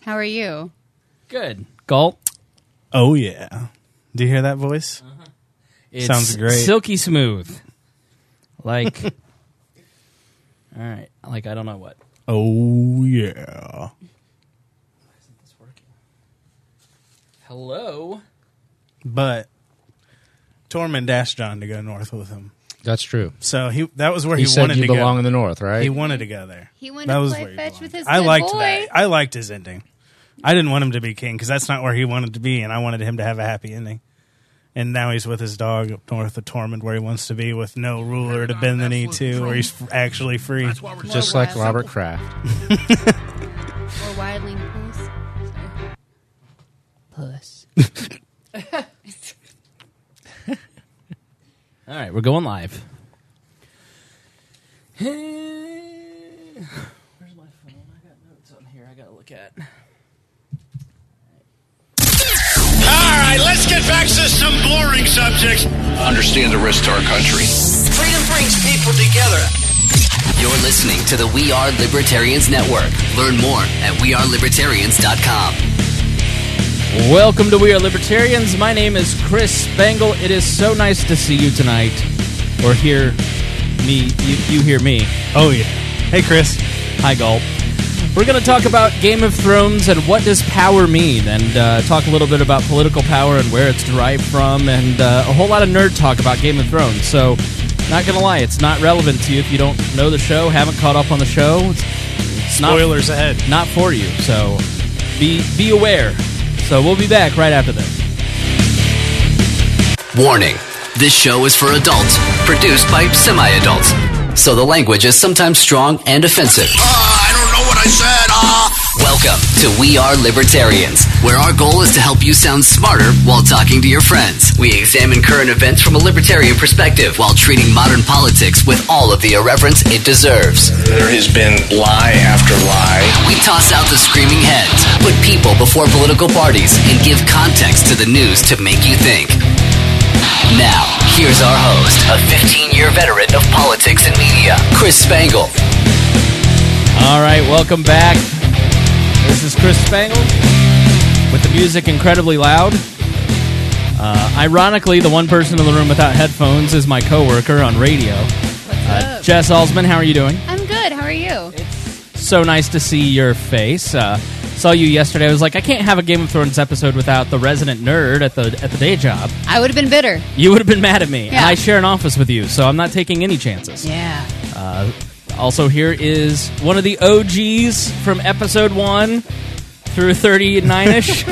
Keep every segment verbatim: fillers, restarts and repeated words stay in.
How are you? Good. Gulp. Oh, yeah. Do you hear that voice? Uh-huh. It's Sounds great. Silky smooth. Like, all right. Like, I don't know what. Oh, yeah. Why isn't this working? Hello? But Tormund asked John to go north with him. That's true. So he that was where he, he, said wanted you to belong go. in the north, right? He wanted to go there. He wanted that to was play where he fetch belonged. with his I good liked boy. that. I liked his ending. I didn't want him to be king because that's not where he wanted to be, and I wanted him to have a happy ending. And now he's with his dog up north of Tormund, where he wants to be, with no ruler to bend the knee to, where he's f- actually free. Just like Robert Kraft. Or Wildling Puss. Puss. All right, we're going live. Where's my phone? I got notes on here I got to look at. All right, let's get back to some boring subjects. Understand the risk to our country. Freedom brings people together. You're listening to the We Are Libertarians Network. Learn more at we are libertarians dot com. Welcome to We Are Libertarians. My name is Chris Spangle. It is so nice to see you tonight, or hear me. You, you hear me. Oh, yeah. Hey, Chris. Hi, Gulp. We're going to talk about Game of Thrones and what does power mean, and uh, talk a little bit about political power and where it's derived from, and uh, a whole lot of nerd talk about Game of Thrones. So, not going to lie, it's not relevant to you if you don't know the show, haven't caught up on the show. It's, it's Spoilers not, ahead. Not for you, so be be aware. So we'll be back right after this. Warning. This show is for adults, produced by semi-adults. So the language is sometimes strong and offensive. Uh, I don't know what I said. Uh. Welcome to We Are Libertarians, where our goal is to help you sound smarter while talking to your friends. We examine current events from a libertarian perspective while treating modern politics with all of the irreverence it deserves. There has been lie after lie. We toss out the screaming heads, put people before political parties, and give context to the news to make you think. Now, here's our host, a fifteen-year veteran of politics and media, Chris Spangle. All right, welcome back. This is Chris Spangle with the music incredibly loud. Uh, ironically, the one person in the room without headphones is my coworker on radio. What's Uh, up? Jess Alsman, how are you doing? I'm good. How are you? So nice to see your face. Uh, saw you yesterday. I was like, I can't have a Game of Thrones episode without the resident nerd at the at the day job. I would have been bitter. You would have been mad at me. And Yeah. I share an office with you, so I'm not taking any chances. Yeah. Uh, also, here is one of the O Gs from episode one through thirty-nine-ish.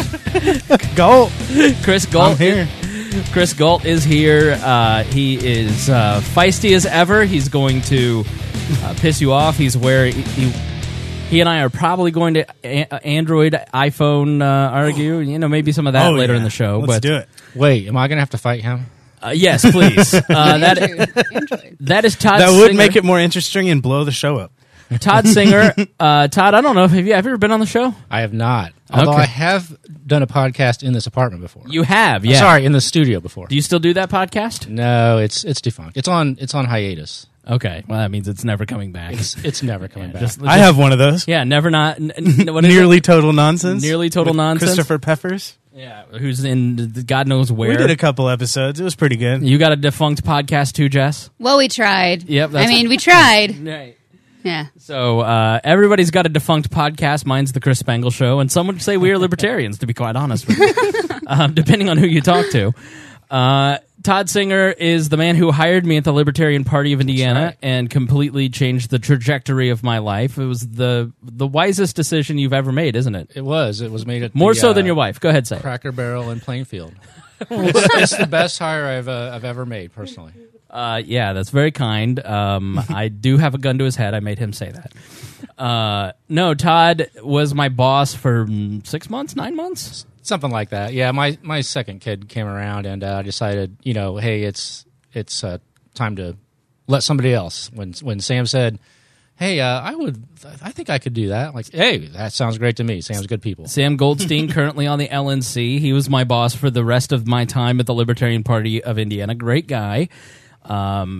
Go. Chris Galt. I'm here. Chris Galt is here. Uh, he is uh, feisty as ever. He's going to uh, piss you off. He's where he, he, he and I are probably going to a- Android, iPhone uh, argue. You know, maybe some of that Oh, later yeah. in the show. Let's but do it. Wait, am I going to have to fight him? Uh, yes, please. Uh, that Android. Android. that is Todd. That would Singer. make it more interesting and blow the show up. Todd Singer. Uh, Todd, I don't know. Have you ever been on the show? I have not. Although Okay. I have done a podcast in this apartment before. You have, Uh, yeah. Sorry, in the studio before. Do you still do that podcast? No, it's it's defunct. It's on it's on hiatus. Okay. Well, that means it's never coming back. It's it's never coming Yeah, back. just- I have one of those. Yeah, never not. N- n- what is Nearly it? total nonsense. Nearly total with nonsense. Christopher Peppers. Yeah, who's in the- God knows where. We did a couple episodes. It was pretty good. You got a defunct podcast too, Jess? Well, we tried. Yep, I that's- mean, we tried. Right. Yeah. So uh, everybody's got a defunct podcast. Mine's the Chris Spangle Show, and some would say we are libertarians, to be quite honest with you, um, depending on who you talk to. Uh, Todd Singer is the man who hired me at the Libertarian Party of Indiana right. and completely changed the trajectory of my life. It was the the wisest decision you've ever made, isn't it? It was. It was made at More the, so uh, than your wife. Go ahead, say it. Cracker Barrel in Plainfield. it's, it's the best hire I've uh, I've ever made personally. Uh, yeah, that's very kind. Um, I do have a gun to his head. I made him say that. Uh, no, Todd was my boss for mm, six months, nine months. Something like that. Yeah, my, my second kid came around and I uh, decided, you know, hey, it's it's uh, time to let somebody else. When when Sam said, hey, uh, I would, I think I could do that. Like, hey, that sounds great to me. Sam's good people. Sam Goldstein, currently on the L N C. He was my boss for the rest of my time at the Libertarian Party of Indiana. Great guy. Um,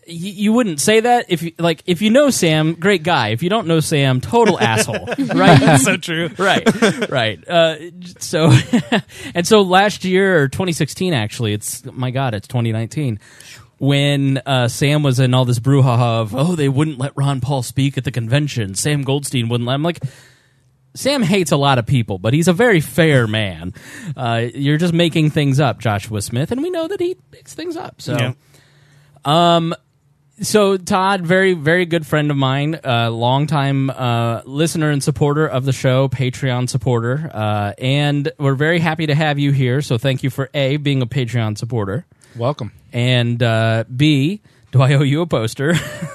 you, you wouldn't say that if you, like if you know Sam, great guy. If you don't know Sam, total asshole, right? That's so true. Right, right. Uh, so, and so last year, or twenty sixteen, actually, it's my God, it's twenty nineteen. When uh, Sam was in all this brouhaha of, oh, they wouldn't let Ron Paul speak at the convention. Sam Goldstein wouldn't let him. Like, Sam hates a lot of people, but he's a very fair man. Uh, you're just making things up, Joshua Smith, and we know that he makes things up. So, Yeah. um, so Todd, very, very good friend of mine, uh, longtime uh, listener and supporter of the show, Patreon supporter, uh, and we're very happy to have you here. So, thank you for A, being a Patreon supporter. Welcome. And uh, B, do I owe you a poster?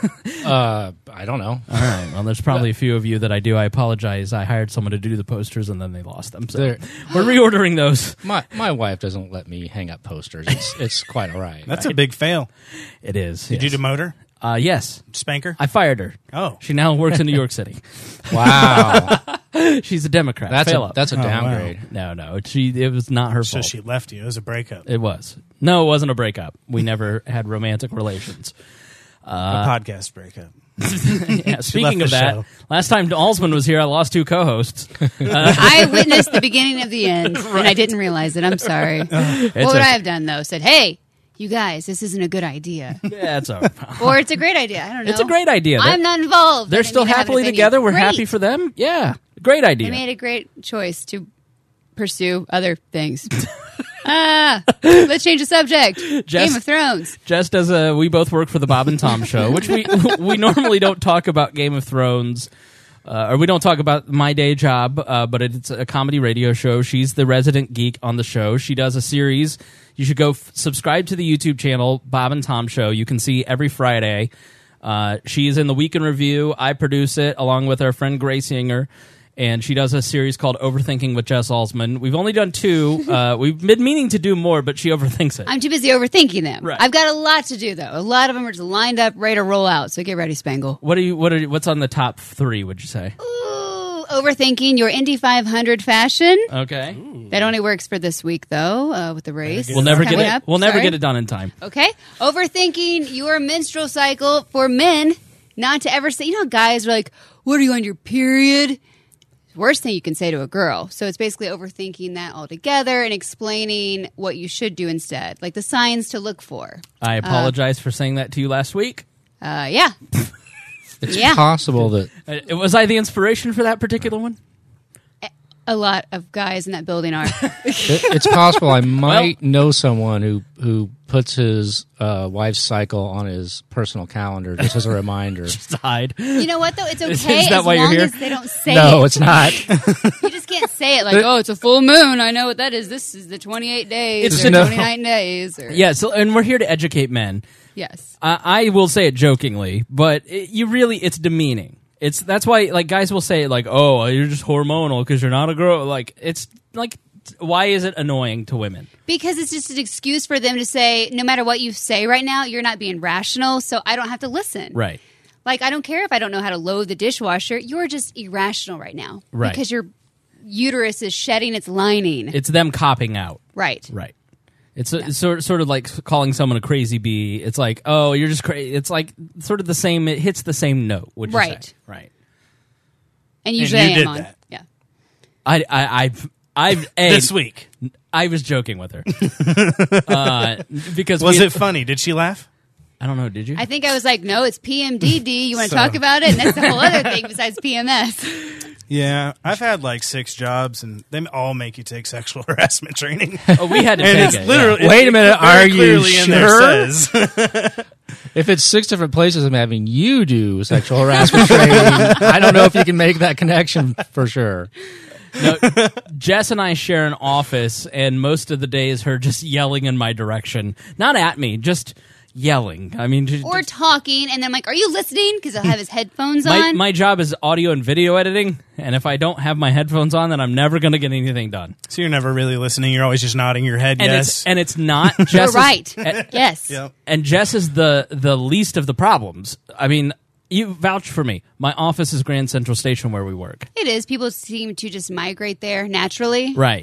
Uh, I don't know. All right. Well, there's probably a few of you that I do. I apologize. I hired someone to do the posters, and then they lost them. So There- we're reordering those. My my wife doesn't let me hang up posters. It's it's quite all right. That's a big fail. It is. Did yes. you demote her? Uh, yes. Spank her? I fired her. Oh. She now works in New York City. Wow. She's a Democrat. That's Fail a up. that's a wow. downgrade. No, no. She. It was not her So fault. she left you. It was a breakup. It was. No, it wasn't a breakup. We never had romantic relations. a podcast breakup. Yeah, speaking left of the that, show. last time Alsman was here, I lost two co-hosts. I witnessed the beginning of the end, and I didn't realize it. I'm sorry. what would okay. I have done, though? Said, hey, you guys, this isn't a good idea. Yeah, it's over. Or it's a great idea. I don't know. It's a great idea. I'm They're- not involved. They're I didn't still even have an happily opinion. together. We're Great. happy for them. Yeah, great They idea. made a great choice to pursue other things. ah, let's change the subject. Jess- Game of Thrones. Just as a, we both work for the Bob and Tom Show, which we we normally don't talk about Game of Thrones, uh, or we don't talk about my day job, uh, but it's a comedy radio show. She's the resident geek on the show. She does a series. You should go f- subscribe to the YouTube channel, Bob and Tom Show. You can see every Friday. Uh, she is in the Week in Review. I produce it along with our friend Grace Yinger. And she does a series called Overthinking with Jess Alsman. We've only done two. Uh, we've been meaning to do more, but she overthinks it. I'm too busy overthinking them. Right. I've got a lot to do, though. A lot of them are just lined up, ready to roll out. So get ready, Spangle. What are you? What are? You, what's on the top three? Would you say? Ooh, overthinking your Indy five hundred fashion. Okay, That only works for this week, though, uh, with the race. we'll never get coming it. up. We'll never Sorry. get it done in time. Okay. Overthinking your menstrual cycle for men. Not to ever say, you know, guys are like, what are you on your period? Worst thing you can say to a girl. So it's basically overthinking that altogether and explaining what you should do instead, like the signs to look for. I apologize for saying that to you last week. Uh, yeah. It's Yeah. possible that Uh, was I the inspiration for that particular one? A lot of guys in that building are. it, it's possible I might know someone who who puts his uh, wife's cycle on his personal calendar just as a reminder. Just hide. You know what, though? It's okay Is- is that as why you're long here? as they don't say No, it. it's not. You just can't say it like, oh, it's a full moon. I know what that is. This is the twenty-eight days It's or no- twenty-nine days. Or, Yeah. So, and we're here to educate men. Yes. I, I will say it jokingly, but it, you really, it's demeaning. It's that's why like guys will say like, oh, you're just hormonal because you're not a girl. Like it's like, why is it annoying to women? Because it's just an excuse for them to say, no matter what you say right now, you're not being rational, so I don't have to listen. Right. Like, I don't care if I don't know how to load the dishwasher. You're just irrational right now. Right. Because your uterus is shedding its lining. It's them copping out. right. Right. It's, a, it's sort sort of like calling someone a crazy bee. It's like, oh, you're just crazy. It's like sort of the same. It hits the same note. Would you Right. say? Right. And usually you I am did on. that. Yeah. I I I've I've a, This week. I was joking with her uh, because Was we- it funny? Did she laugh? I don't know. Did you? I think I was like, no, it's P M D D. You want to So- talk about it? And that's the whole other thing besides P M S. Yeah. I've had like six jobs, and they all make you take sexual harassment training. oh, we had to And take it's it. literally. Wait a minute, it very are you clearly in there sure? says- If it's six different places I'm having you do sexual harassment training, I don't know if you can make that connection for sure. No, Jess and I share an office, and most of the day is her just yelling in my direction, not at me, just yelling. I mean, just, Or talking, and then I'm like, are you listening? Because I'll have his headphones my on. my job is audio and video editing, and if I don't have my headphones on, then I'm never going to get anything done. So you're never really listening. You're always just nodding your head. And yes. it's and it's not Jess. You're is- right. and, yes. Yep. and Jess is the the least of the problems. I mean, you vouch for me. My office is Grand Central Station where we work. It is. People seem to just migrate there naturally. Right.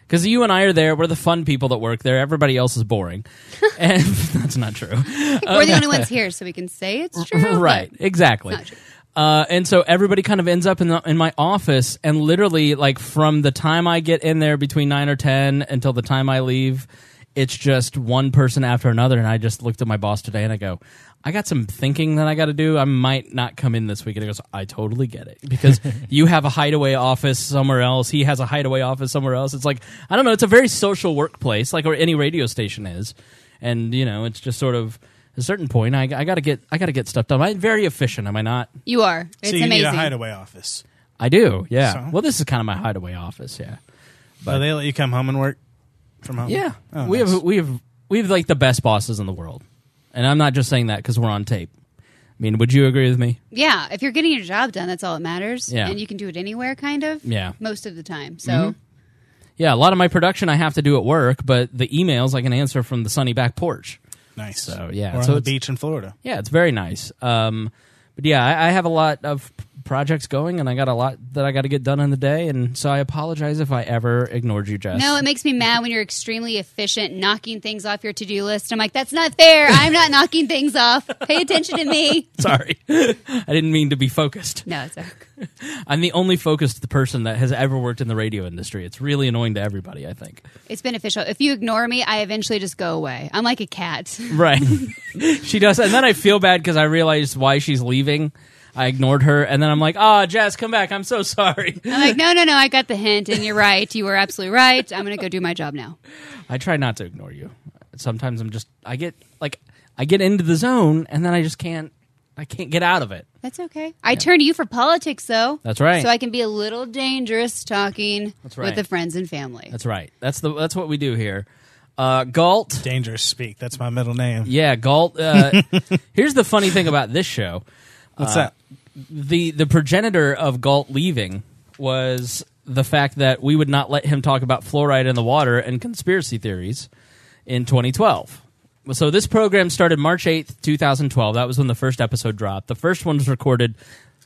Because you and I are there. We're the fun people that work there. Everybody else is boring. And that's not true. We're the only ones here, so we can say it's true. Right, but exactly. it's not true. Uh, and so everybody kind of ends up in the, in my office, and literally, like, from the time I get in there between nine or ten until the time I leave, it's just one person after another. And I just looked at my boss today, and I go, I got some thinking that I got to do. I might not come in this week. And he goes, I totally get it. Because you have a hideaway office somewhere else. He has a hideaway office somewhere else. It's like, I don't know, it's a very social workplace, like any radio station is. And, you know, it's just sort of, at a certain point, I, I got to get I got to get stuff done. I'm very efficient, am I not? You are. It's so you amazing. need a hideaway office. I do, yeah. So? Well, this is kind of my hideaway office, yeah. But they let you come home and work from home? Yeah. Oh, we nice. have we have we have like the best bosses in the world. And I'm not just saying that because we're on tape. I mean, would you agree with me? Yeah, if you're getting your job done, that's all that matters. Yeah. And you can do it anywhere, kind of. Yeah. Most of the time. So, Mhm. Yeah, a lot of my production I have to do at work, but the emails I can answer from the sunny back porch. Nice. So, yeah. Or so on the it's- beach in Florida. Yeah, it's very nice. Um, but yeah, I, I have a lot of p- projects going, and I got a lot that I got to get done in the day, and so I apologize if I ever ignored you, Jess. no, it makes me mad when you're extremely efficient, knocking things off your to-do list. I'm like, that's not fair. I'm not knocking things off. Pay attention to me. Sorry. I didn't mean to be focused. No, it's okay. I'm the only focused person that has ever worked in the radio industry. It's really annoying to everybody, I think. It's beneficial. If you ignore me, I eventually just go away. I'm like a cat. Right. She does. And then I feel bad because I realized why she's leaving. I ignored her, and then I'm like, oh, Jess, come back. I'm so sorry. I'm like, no, no, no, I got the hint, and you're right. You were absolutely right. I'm going to go do my job now. I try not to ignore you. Sometimes I'm just, I get, like, I get into the zone, and then I just can't, I can't get out of it. That's okay. I turn to you for politics, though. That's right. So I can be a little dangerous talking That's right. with the friends and family. That's right. That's the that's what we do here. Uh, Galt. Dangerous Speak. That's my middle name. Yeah, Galt. Uh, here's the funny thing about this show. What's Uh, that? The the progenitor of Galt leaving was the fact that we would not let him talk about fluoride in the water and conspiracy theories in twenty twelve. So this program started March eighth, twenty twelve. That was when the first episode dropped. The first one was recorded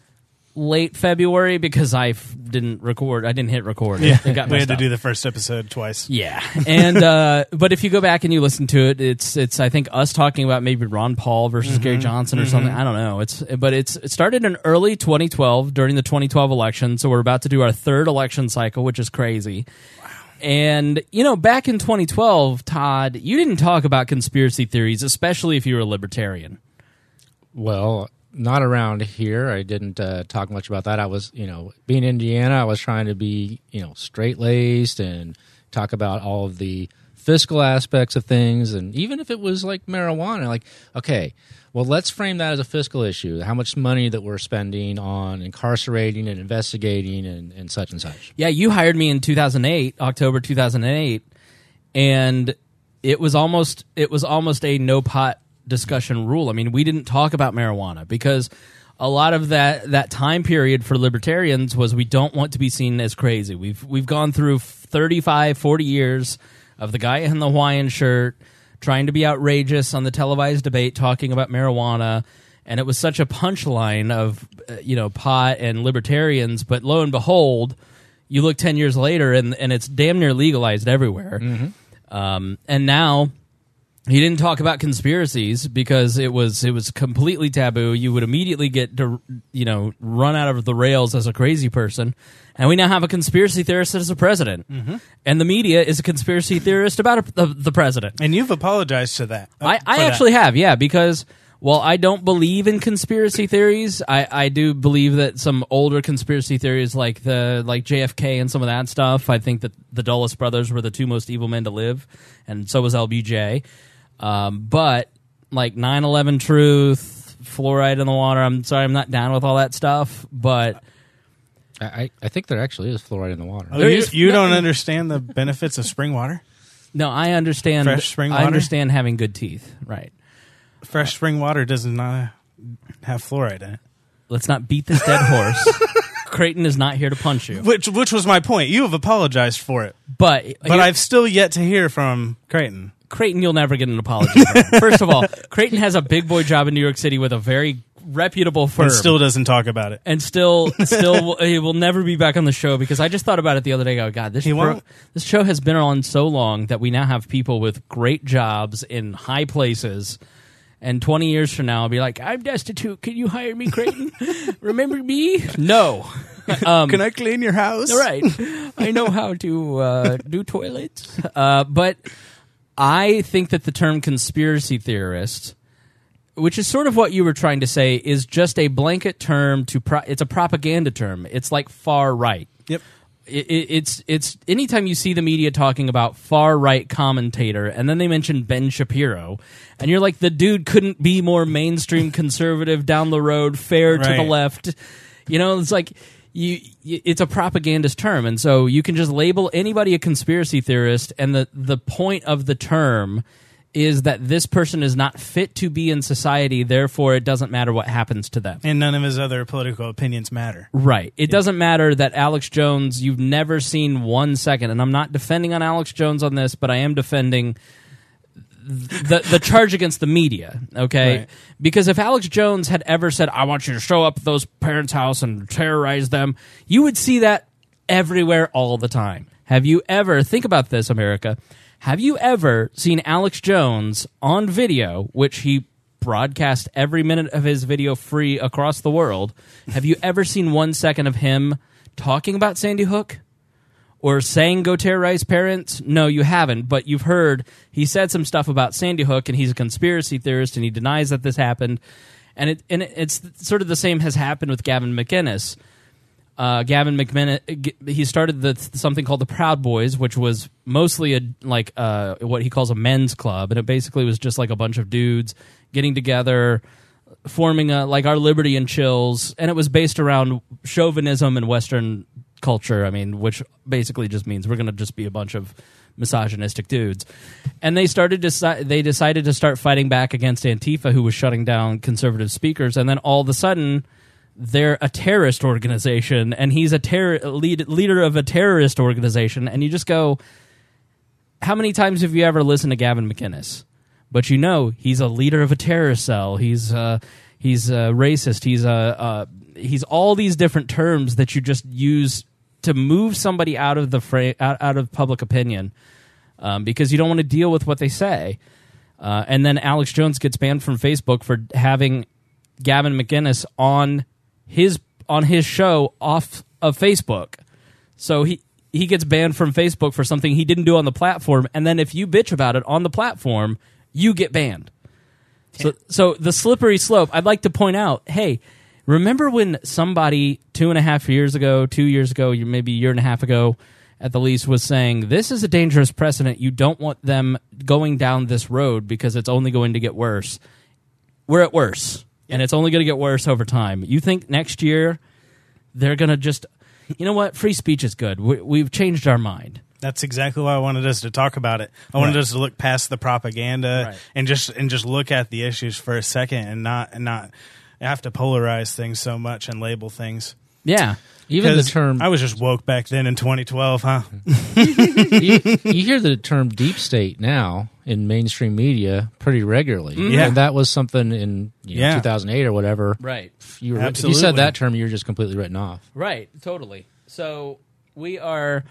late February because I f- didn't record. I didn't hit record. Yeah, It got we had messed to up. do the first episode twice. Yeah, and uh, but if you go back and you listen to it, it's it's I think us talking about maybe Ron Paul versus Mm-hmm. Gary Johnson or something. I don't know. It's but it's it started in early twenty twelve during the twenty twelve election. So we're about to do our third election cycle, which is crazy. Wow. And you know, back in twenty twelve, Todd, you didn't talk about conspiracy theories, especially if you were a libertarian. Well, not around here. I didn't uh, talk much about that. I was, you know, being in Indiana, I was trying to be, you know, straight-laced and talk about all of the fiscal aspects of things. And even if it was like marijuana, like, okay, well, let's frame that as a fiscal issue. How much money that we're spending on incarcerating and investigating and, and such and such. Yeah, you hired me in two thousand eight, October two thousand eight, and it was almost it was almost a no pot discussion rule. I mean, we didn't talk about marijuana because a lot of that that time period for libertarians was we don't want to be seen as crazy. We've we've gone through thirty-five, forty years of the guy in the Hawaiian shirt trying to be outrageous on the televised debate talking about marijuana, and it was such a punchline of uh, you know pot and libertarians, but lo and behold, you look ten years later and and it's damn near legalized everywhere. Mm-hmm. Um, and now he didn't talk about conspiracies because it was it was completely taboo. You would immediately get to, you know run out of the rails as a crazy person. And we now have a conspiracy theorist as a president, mm-hmm. and the media is a conspiracy theorist about a, the, the president. And you've apologized to that. uh, I, for I that. actually have, yeah, because while I don't believe in conspiracy theories, I, I do believe that some older conspiracy theories like the like J F K and some of that stuff. I think that the Dulles brothers were the two most evil men to live, and so was L B J. Um, but like nine eleven truth, fluoride in the water. I'm sorry, I'm not down with all that stuff, but. I, I think there actually is fluoride in the water. Oh, There you is you don't nothing- understand the benefits of spring water? No, I understand. Fresh spring I water? understand having good teeth. Right. Fresh spring water does not have fluoride in it. Let's not beat this dead horse. Creighton is not here to punch you. Which which was my point. You have apologized for it. But But here- I've still yet to hear from Creighton. Creighton, you'll never get an apology from. First of all, Creighton has a big boy job in New York City with a very reputable firm. And still doesn't talk about it. And still, still, he will never be back on the show because I just thought about it the other day. Oh God, this He pro- won't. this show has been on so long that we now have people with great jobs in high places. And twenty years from now, I'll be like, I'm destitute. Can you hire me, Creighton? Remember me? No. Um, Can I clean your house? Right. I know how to uh, do toilets. Uh, but I think that the term conspiracy theorist, which is sort of what you were trying to say, is just a blanket term to pro- it's a propaganda term. It's like far right. Yep. It, it, it's it's anytime you see the media talking about far right commentator and then they mention Ben Shapiro and you're like, the dude couldn't be more mainstream conservative, down the road, fair to the Right. left. You know, it's like you, you it's a propagandist term, and so you can just label anybody a conspiracy theorist, and the the point of the term is that this person is not fit to be in society, therefore it doesn't matter what happens to them. And none of his other political opinions matter. Right. It doesn't matter that Alex Jones, you've never seen one second, and I'm not defending on Alex Jones on this, but I am defending the the charge against the media, okay? Right. Because if Alex Jones had ever said, I want you to show up at those parents' house and terrorize them, you would see that everywhere all the time. Have you ever, think about this, America, have you ever seen Alex Jones on video, which he broadcast every minute of his video free across the world, have you ever seen one second of him talking about Sandy Hook? Or saying go terrorize parents? No, you haven't, but you've heard he said some stuff about Sandy Hook, and he's a conspiracy theorist, and he denies that this happened. And it and it's sort of the same has happened with Gavin McInnes. Uh, Gavin McMinnis, he started the, something called the Proud Boys, which was mostly a like uh, what he calls a men's club, and it basically was just like a bunch of dudes getting together, forming a like our Liberty and Chills, and it was based around chauvinism and Western culture. I mean, which basically just means we're going to just be a bunch of misogynistic dudes. And they started to they decided to start fighting back against Antifa, who was shutting down conservative speakers, and then all of a sudden, they're a terrorist organization, and he's a terror lead, leader of a terrorist organization, and you just go, how many times have you ever listened to Gavin McInnes? But you know he's a leader of a terrorist cell. He's uh, he's uh, racist. He's uh, uh, he's all these different terms that you just use to move somebody out of the fra- out, out of public opinion, um, because you don't want to deal with what they say. Uh, and then Alex Jones gets banned from Facebook for having Gavin McInnes on his on his show off of Facebook. So he he gets banned from Facebook for something he didn't do on the platform, and then if you bitch about it on the platform, you get banned. So so the slippery slope, I'd like to point out, hey, remember when somebody two and a half years ago, two years ago, maybe a year and a half ago at the least, was saying, this is a dangerous precedent. You don't want them going down this road because it's only going to get worse. We're at worse. And it's only going to get worse over time. You think next year they're going to just, you know what? Free speech is good. We, we've changed our mind. That's exactly why I wanted us to talk about it. I wanted Right. us to look past the propaganda Right. and just and just look at the issues for a second, and not and not have to polarize things so much and label things. Yeah. Even the 'Cause term, I was just woke back then in twenty twelve, huh? you, you hear the term deep state now in mainstream media pretty regularly. Yeah. And that was something in you know, Yeah. two thousand eight or whatever. Right. If you, were, if you Absolutely. said that term, you were just completely written off. Right, totally. So we are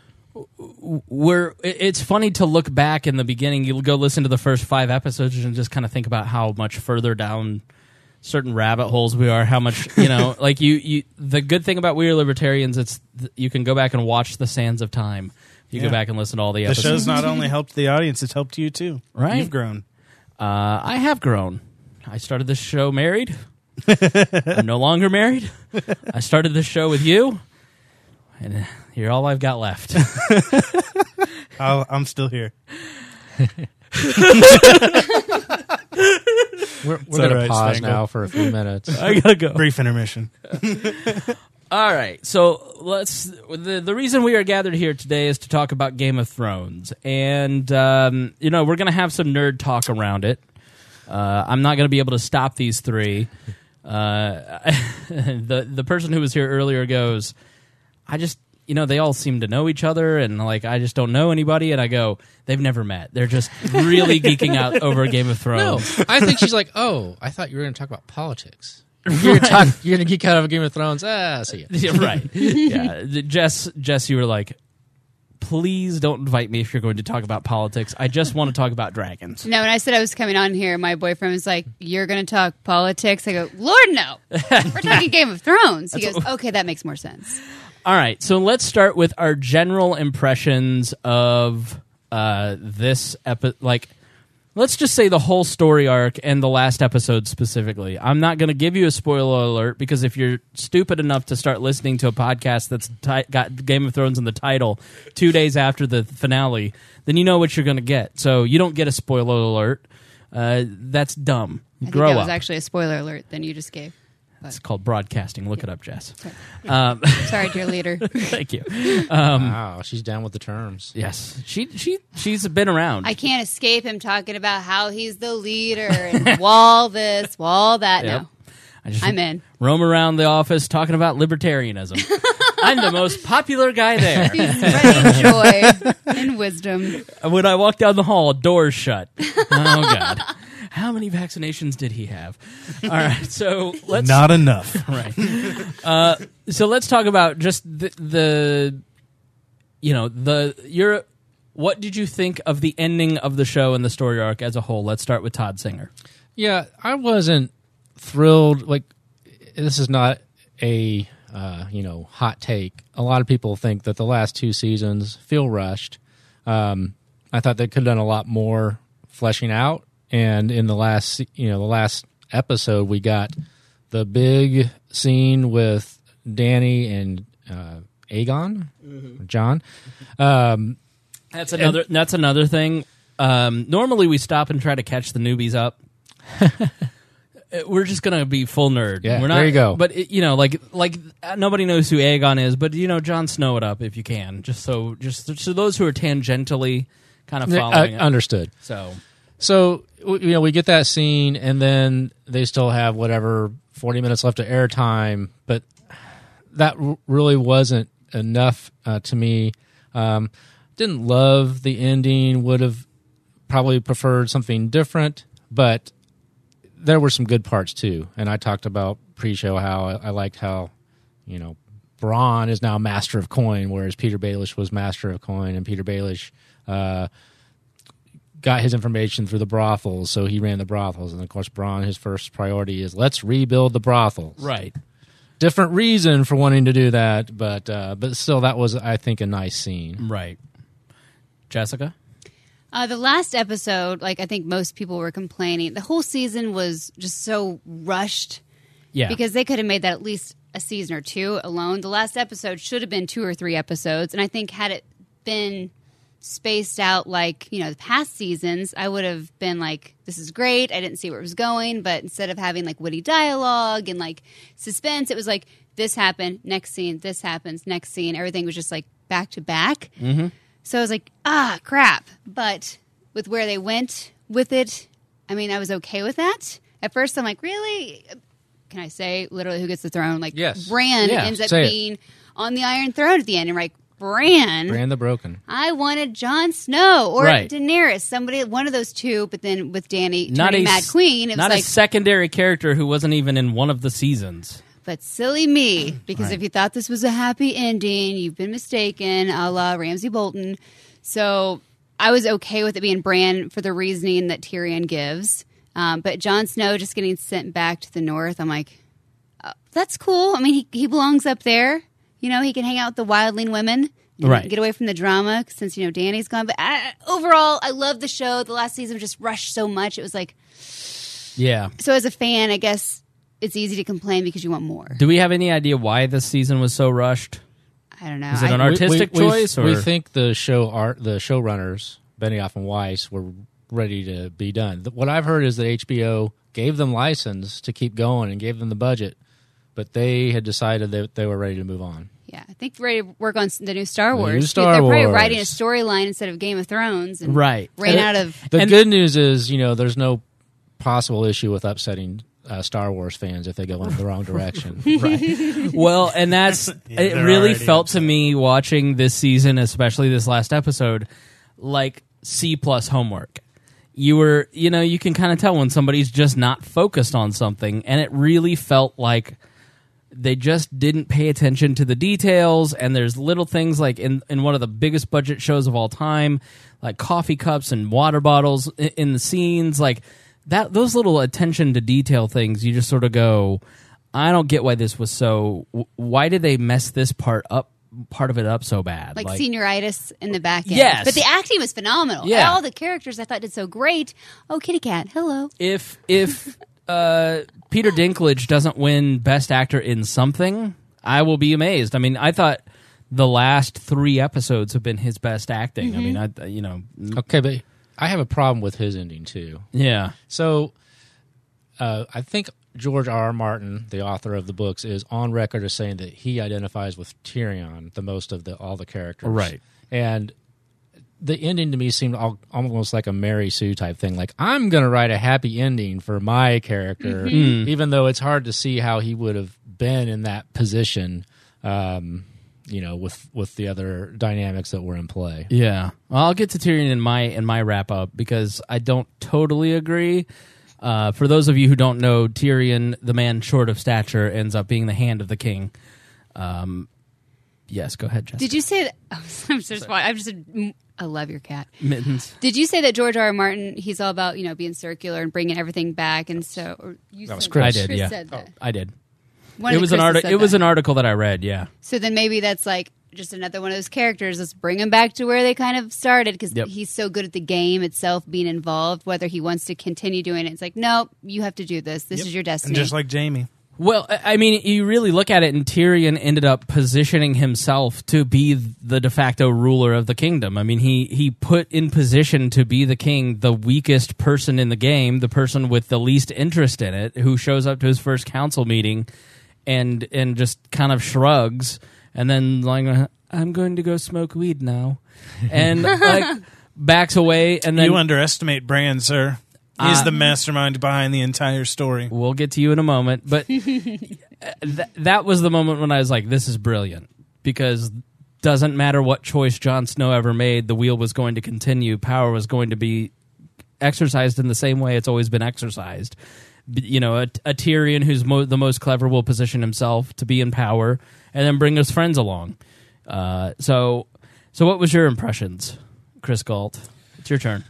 we're it's funny to look back in the beginning. You'll go listen to the first five episodes and just kind of think about how much further down certain rabbit holes we are, how much, you know, like you, you the good thing about We Are Libertarians, it's you can go back and watch the sands of time. You Yeah. go back and listen to all the The episodes. show's not only helped the audience, it's helped you too. Right. You've grown. Uh, I have grown. I started this show married. I'm no longer married. I started this show with you, and you're all I've got left. I'll, I'm still here. We're, we're all going right, to pause Spangle. now for a few minutes. I gotta go. Brief intermission. All right, so let's. The the reason we are gathered here today is to talk about Game of Thrones, and um, you know we're gonna have some nerd talk around it. Uh, I'm not gonna be able to stop these three. Uh, the the person who was here earlier goes, I just you know they all seem to know each other, and like I just don't know anybody, and I go, they've never met. They're just really geeking out over Game of No, Thrones. I think she's like, oh, I thought you were going to talk about politics. You're, talk, you're gonna geek out of Game of Thrones. Ah, see ya. Yeah, right. Yeah, Jess, Jess, you were like, please don't invite me if you're going to talk about politics. I just want to talk about dragons. No, when I said I was coming on here, my boyfriend was like, "You're going to talk politics?" I go, "Lord, no. We're talking Game of Thrones." He goes, "Okay, that makes more sense." All right, so let's start with our general impressions of uh, this episode. Like, let's just say the whole story arc and the last episode specifically. I'm not going to give you a spoiler alert because if you're stupid enough to start listening to a podcast that's ti- got Game of Thrones in the title two days after the finale, then you know what you're going to get. So you don't get a spoiler alert. Uh, that's dumb. I think Grow that up. was actually a spoiler alert than you just gave. It's called broadcasting. Look it up, Jess. Sorry, Um, Sorry dear leader. thank you. Wow, she's down with the terms. Yes, she she she's been around. I can't escape him talking about how he's the leader and wall this, wall that. Yep. No, I just I'm in. roam around the office talking about libertarianism. I'm the most popular guy there. He's spreading joy and wisdom. When I walk down the hall, doors shut. Oh God. How many vaccinations did he have? All right, so let's Not enough. right. Uh, so let's talk about just the, the, you know, the your. What did you think of the ending of the show and the story arc as a whole? Let's start with Todd Singer. Yeah, I wasn't thrilled. Like, this is not a uh, you know hot take. A lot of people think that the last two seasons feel rushed. Um, I thought they could have done a lot more fleshing out. And in the last, you know, the last episode, we got the big scene with Danny and uh, Aegon, mm-hmm. John. Um, That's another. And, that's another thing. Um, normally, we stop and try to catch the newbies up. We're just gonna be full nerd. Yeah, We're not, there you go. But it, you know, like like nobody knows who Aegon is, but you know, Jon Snow it up if you can, just so just so those who are tangentially kind of following. Uh, it. understood. So, so you know, we get that scene, and then they still have whatever forty minutes left of airtime, but that r- really wasn't enough uh, to me. Um, didn't love the ending. Would have probably preferred something different, but there were some good parts too. And I talked about pre-show how I, I liked how, you know, Bronn is now master of coin, whereas Peter Baelish was master of coin, and Peter Baelish uh, got his information through the brothels, so he ran the brothels. And of course, Bronn, his first priority is let's rebuild the brothels. right. Different reason for wanting to do that, but uh, but still, that was, I think, a nice scene. Right. Jessica? Uh, the last episode, like I think most people were complaining, the whole season was just so rushed. Yeah. Because they could have made that at least a season or two alone. The last episode should have been two or three episodes. And I think had it been spaced out like, you know, the past seasons, I would have been like, this is great. I didn't see where it was going. But instead of having like witty dialogue and like suspense, it was like, this happened, next scene, this happens, next scene. Everything was just like back to back. Mm-hmm. So I was like, ah, crap. But with where they went with it, I mean, I was okay with that. At first, I'm like, really? Can I say literally who gets the throne? Like, Yes. Bran Yeah, ends up say it. being on the Iron Throne at the end. And I'm like, Bran? Bran the Broken. I wanted Jon Snow or Right. Daenerys, somebody, one of those two. But then with Dany Not turning a, Mad Queen, it was not like, a secondary character who wasn't even in one of the seasons. but silly me, because if you thought this was a happy ending, you've been mistaken, a la Ramsay Bolton. So I was okay with it being Bran for the reasoning that Tyrion gives. Um, but Jon Snow just getting sent back to the north, I'm like, oh, that's cool. I mean, he, he belongs up there. You know, he can hang out with the wildling women. And Right. get away from the drama since, you know, Danny's gone. But I, overall, I love the show. The last season was just rushed so much. It was like, Yeah. so as a fan, I guess it's easy to complain because you want more. Do we have any idea why this season was so rushed? I don't know. Is it I- an artistic we, we, choice? We, or? we think the show art, the showrunners, Benioff and Weiss, were ready to be done. What I've heard is that H B O gave them license to keep going and gave them the budget, but they had decided that they were ready to move on. Yeah, I think they're ready to work on the new Star Wars. new Star They're probably Wars. writing a storyline instead of Game of Thrones. And Right. Ran And out it- of... The And- good news is, you know, there's no possible issue with upsetting uh, Star Wars fans if they go in the wrong direction. Right. Well, and that's Yeah, it. they're Really already felt to upset. me watching this season, especially this last episode, like C plus homework. you were, you know, you can kind of tell when somebody's just not focused on something, and it really felt like they just didn't pay attention to the details. And there's little things like in, in one of the biggest budget shows of all time, like coffee cups and water bottles in, in the scenes, like that. Those little attention to detail things, you just sort of go, I don't get why this was so. Why did they mess this part up? Part of it up so bad, like, like senioritis in the back end. Yes, but the acting was phenomenal. Yeah, all the characters I thought did so great. Oh, Kitty Cat, hello. If if uh, Peter Dinklage doesn't win Best Actor in something, I will be amazed. I mean, I thought the last three episodes have been his best acting. Mm-hmm. I mean, I you know, okay, but I have a problem with his ending too. Yeah. So, uh, I think George R. R. Martin, the author of the books, is on record as saying that he identifies with Tyrion the most of the all the characters. Right. And the ending to me seemed al- almost like a Mary Sue type thing. Like, I'm going to write a happy ending for my character, Mm-hmm. even though it's hard to see how he would have been in that position, um, you know, with, with the other dynamics that were in play. Yeah. Well, I'll get to Tyrion in my in my wrap up because I don't totally agree. Uh, for those of you who don't know, Tyrion, the man short of stature, ends up being the hand of the king. Um, yes, go ahead, Jessica. Did you say that? Oh, I'm just, I'm just, I love your cat. Mittens. Did you say that George R. R. Martin, he's all about, you know, being circular and bringing everything back, and so or you That was said- Chris. I did, Chris yeah. said that. I did. One It of was the an Chris's article. said It was that. an article that I read. Yeah. So then maybe that's like just another one of those characters. Let's bring him back to where they kind of started because Yep. he's so good at the game itself, being involved. Whether he wants to continue doing it, it's like, nope, you have to do this. This is your destiny. And just like Jamie. Well, I I mean, you really look at it, and Tyrion ended up positioning himself to be the de facto ruler of the kingdom. I mean, he, he put in position to be the king, the weakest person in the game, the person with the least interest in it, who shows up to his first council meeting and and just kind of shrugs, and then like, I'm going to go smoke weed now, and like backs away, and then You underestimate Bran, sir. He's Uh, the mastermind behind the entire story. We'll get to you in a moment, but th- that was the moment when I was like, this is brilliant, because doesn't matter what choice Jon Snow ever made, the wheel was going to continue. Power was going to be exercised in the same way it's always been exercised. B- You know, a, a Tyrion who's mo- the most clever will position himself to be in power and then bring his friends along. Uh, so, so what was your impressions, Chris Galt? It's your turn.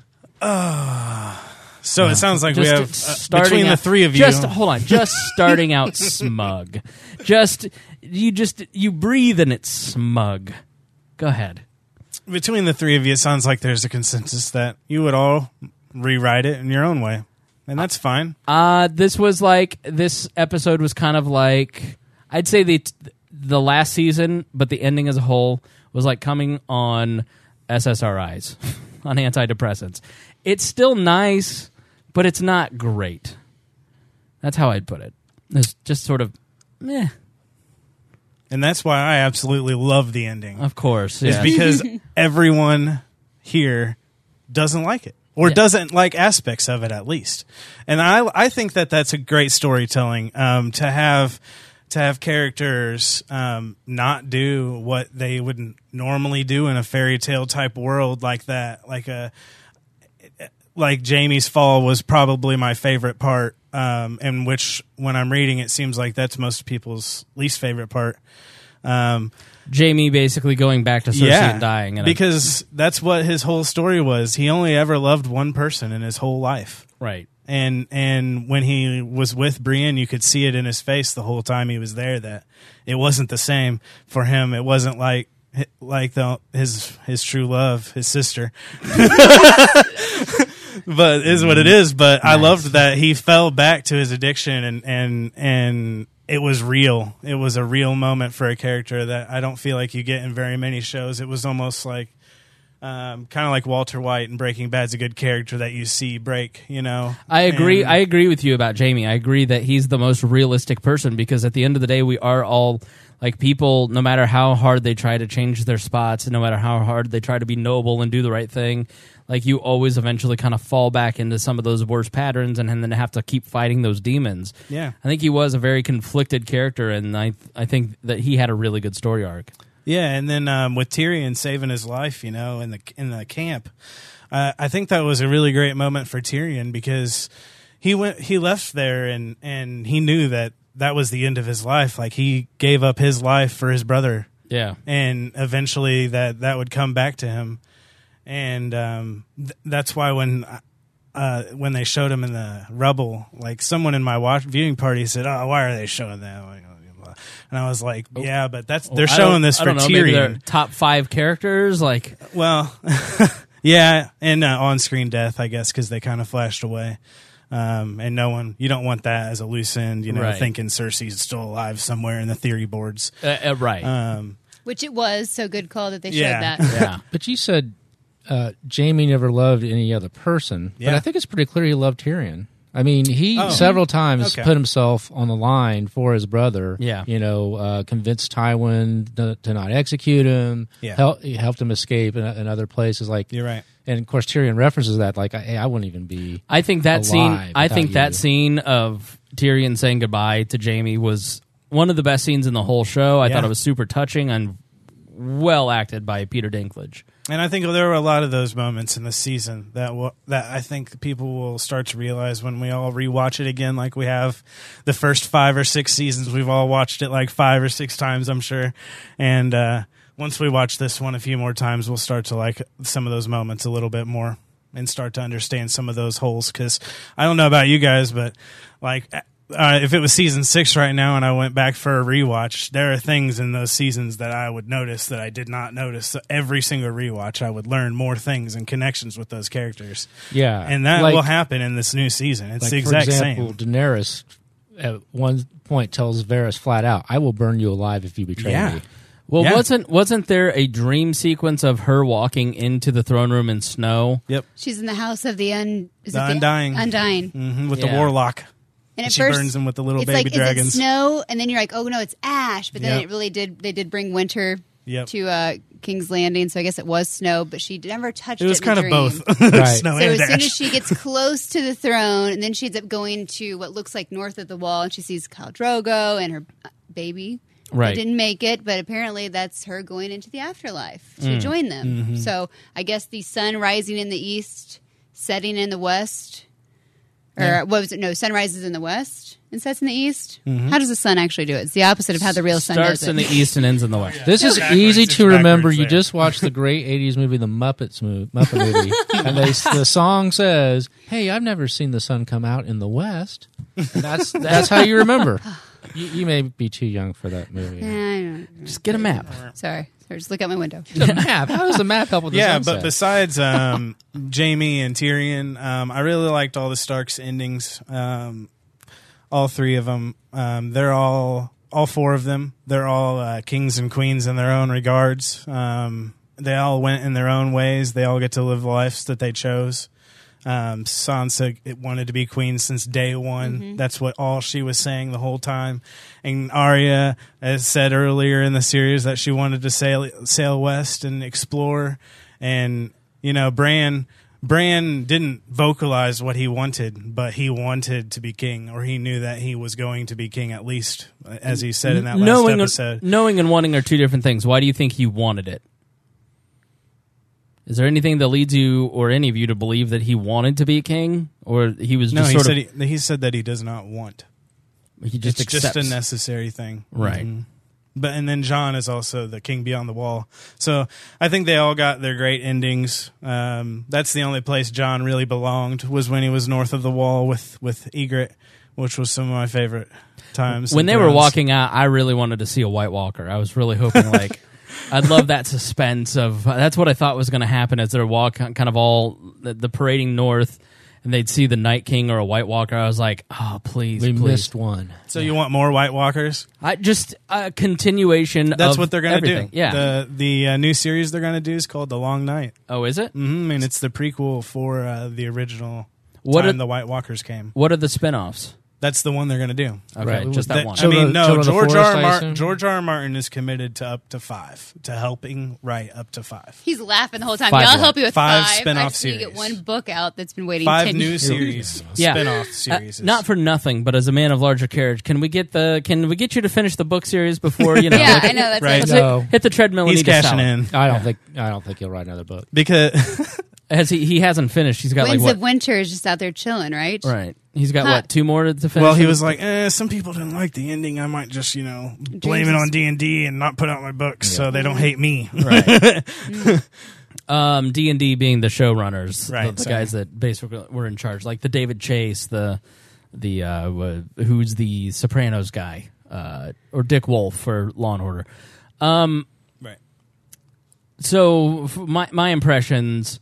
So it sounds like we Just have, uh, starting between the out- three of you. Just hold on, just starting out smug. Just you just you breathe and it's smug. Go ahead. between the three of you, it sounds like there's a consensus that you would all rewrite it in your own way. And that's fine. Uh this was like this episode was kind of like I'd say the the last season, but the ending as a whole was like coming on S S R Is on antidepressants. It's still nice, but it's not great. That's how I'd put it. It's just sort of meh. And that's why I absolutely love the ending. Of course, Is yeah. because everyone here doesn't like it. Or Yeah. doesn't like aspects of it, at least. And I I think that that's a great storytelling, um, to have to have characters um, not do what they would normally do in a fairy tale type world like that. Like a like Jamie's fall was probably my favorite part, um, and which when I'm reading it seems like that's most people's least favorite part. Um, Jamie basically going back to Cersei yeah, and dying. And because that's what his whole story was. He only ever loved one person in his whole life. right. And and when he was with Brienne, you could see it in his face the whole time he was there that it wasn't the same for him. It wasn't like like the his his true love, his sister. But it is what it is. But I loved that he fell back to his addiction, and and and it was real. It was a real moment for a character that I don't feel like you get in very many shows. It was almost like Um, kind of like Walter White in Breaking Bad's a good character that you see break, you know. I agree. And- I agree with you about Jamie. I agree that he's the most realistic person because at the end of the day, we are all like people. No matter how hard they try to change their spots, no matter how hard they try to be noble and do the right thing, like you always eventually kind of fall back into some of those worst patterns, and, and then have to keep fighting those demons. Yeah. I think he was a very conflicted character, and I I think that he had a really good story arc. Yeah, and then um, with Tyrion saving his life, you know, in the in the camp, uh, I think that was a really great moment for Tyrion because he went he left there and and he knew that that was the end of his life. Like he gave up his life for his brother. Yeah. And eventually that, that would come back to him. And um, th- that's why when uh, when they showed him in the rubble, like someone in my watch viewing party said, "Oh, why are they showing that?" And I was like, "Yeah, but that's they're I showing don't- this I for don't know, maybe they're Tyrion." top five characters, like Well, yeah, and uh, on-screen death, I guess, because they kind of flashed away. Um, and no one, you don't want that as a loose end, you know, Right. thinking Cersei's still alive somewhere in the theory boards. uh, uh, right. Um, Which it was, so good call that they Yeah. showed that. yeah. But you said uh, Jamie never loved any other person. Yeah. But I think it's pretty clear he loved Tyrion. I mean, he Oh. several times Okay. put himself on the line for his brother. Yeah. You know, uh, convinced Tywin to, to not execute him. Yeah. Help, he helped him escape in, in other places. Like, You're right. And of course, Tyrion references that. Like, hey, I wouldn't even be. I think that alive scene. I without think that you. scene of Tyrion saying goodbye to Jaime was one of the best scenes in the whole show. I Yeah. thought it was super touching and well acted by Peter Dinklage. And I think there were a lot of those moments in the season that w- that I think people will start to realize when we all rewatch it again, like we have the first five or six seasons. We've all watched it like five or six times, I'm sure. And uh, once we watch this one a few more times, we'll start to like some of those moments a little bit more and start to understand some of those holes. Because I don't know about you guys, but like uh, if it was season six right now and I went back for a rewatch, there are things in those seasons that I would notice that I did not notice. So every single rewatch, I would learn more things and connections with those characters. Yeah. And that Like- will happen in this new season. It's Like, the exact for example, same. Daenerys at one point tells Varys flat out, "I will burn you alive if you betray Yeah. me." Well, Yeah. wasn't wasn't there a dream sequence of her walking into the throne room in snow? Yep. She's in the house of the un, is The it Undying. Undying. hmm with Yeah. the warlock. And at She first, burns them with the little it's baby like, dragons. Is it snow? And then you're like, oh no, it's ash. But then Yep. it really did. They did bring winter Yep. to uh, King's Landing, so I guess it was snow. But she never touched it. It was in kind the of dream. both. Right. Snow So and as soon ash. as she gets close to the throne, and then she ends up going to what looks like north of the wall, and she sees Khal Drogo and her baby. Right. They didn't make it, but apparently that's her going into the afterlife to Mm. join them. Mm-hmm. So I guess the sun rising in the east, setting in the west, or what was it? No, sun rises in the west and sets in the east. Mm-hmm. How does the sun actually do it? It's the opposite of how the real sun Starts does it. in the east and ends in the west. This is Backwards, easy it's to remember. backwards You there. just watched the great eighties movie, The Muppets movie, Muppet movie, and they, the song says, "Hey, I've never seen the sun come out in the west." And that's that's how you remember. You, you may be too young for that movie. Yeah, I know. Just get a map. Sorry, sorry. Just look out my window. The map. How does the map help with the Yeah, sunset? but besides um, Jamie and Tyrion, um, I really liked all the Starks endings. Um, all three of them. Um, they're all, all four of them. They're all uh, kings and queens in their own regards. Um, they all went in their own ways. They all get to live lives that they chose. Um, Sansa it wanted to be queen since day one. Mm-hmm. That's what all she was saying the whole time. And Arya has said earlier in the series that she wanted to sail sail west and explore. And you know, Bran Bran didn't vocalize what he wanted, but he wanted to be king, or he knew that he was going to be king at least, as he said in that last knowing, episode. knowing and wanting are two different things. Why do you think he wanted it? Is there anything that leads you or any of you to believe that he wanted to be king, or he was No, just he sort said of he, he said that he does not want. he just It's accepts? just a necessary thing, Right. Mhm. But and then Jon is also the king beyond the wall. So I think they all got their great endings. Um, that's the only place Jon really belonged, was when he was north of the wall with with Ygritte, which was some of my favorite times. When in they were Thrones. walking out, I really wanted to see a White Walker. I was really hoping, like, I'd love that suspense of. That's what I thought was going to happen as they're walking, kind of all the, the parading north, and they'd see the Night King or a White Walker. I was like, oh, please, we please. missed one. So you want more White Walkers? I just a continuation. That's of what they're going to do. everything. Yeah. The the uh, new series they're going to do is called The Long Night. oh, is it? Mm-hmm, and it's the prequel for uh, the original What time are- the White Walkers came. What are the spinoffs? That's the one they're going to do. Okay, Right. just that That- one. I mean, Children- no. Children of the George Forest, R. R. I Martin. assume? George R. R. Martin is committed to up to five, to helping write up to five. He's laughing the whole time. Five Yeah, I'll what? help you with Five five. spin-off I just need to get series. one book out that's been waiting Five ten new years. series, Yeah. spin-off Uh, series. not for nothing, but as a man of larger carriage, can we get the? Can we get you to finish the book series before you know? Yeah, like, I know. That's Right. like, let's No. hit, hit the treadmill. and He's eat a cashing salad. in I don't think I don't think he'll write another book. because Has he? He hasn't finished. He's got Winds like of what? Winter is just out there chilling, right? Right. He's got Huh. what? Two more to finish. well, he it? was like, eh, some people didn't like the ending. I might just you know blame it Dreams. on D and D and not put out my books so they don't hate me. Right. um, D and D being the showrunners, Right, the, the sorry. guys that basically were in charge, like the David Chase, the the uh, wh- who's the Sopranos guy, uh, or Dick Wolf for Law and Order. Um, Right. so f- my my impressions,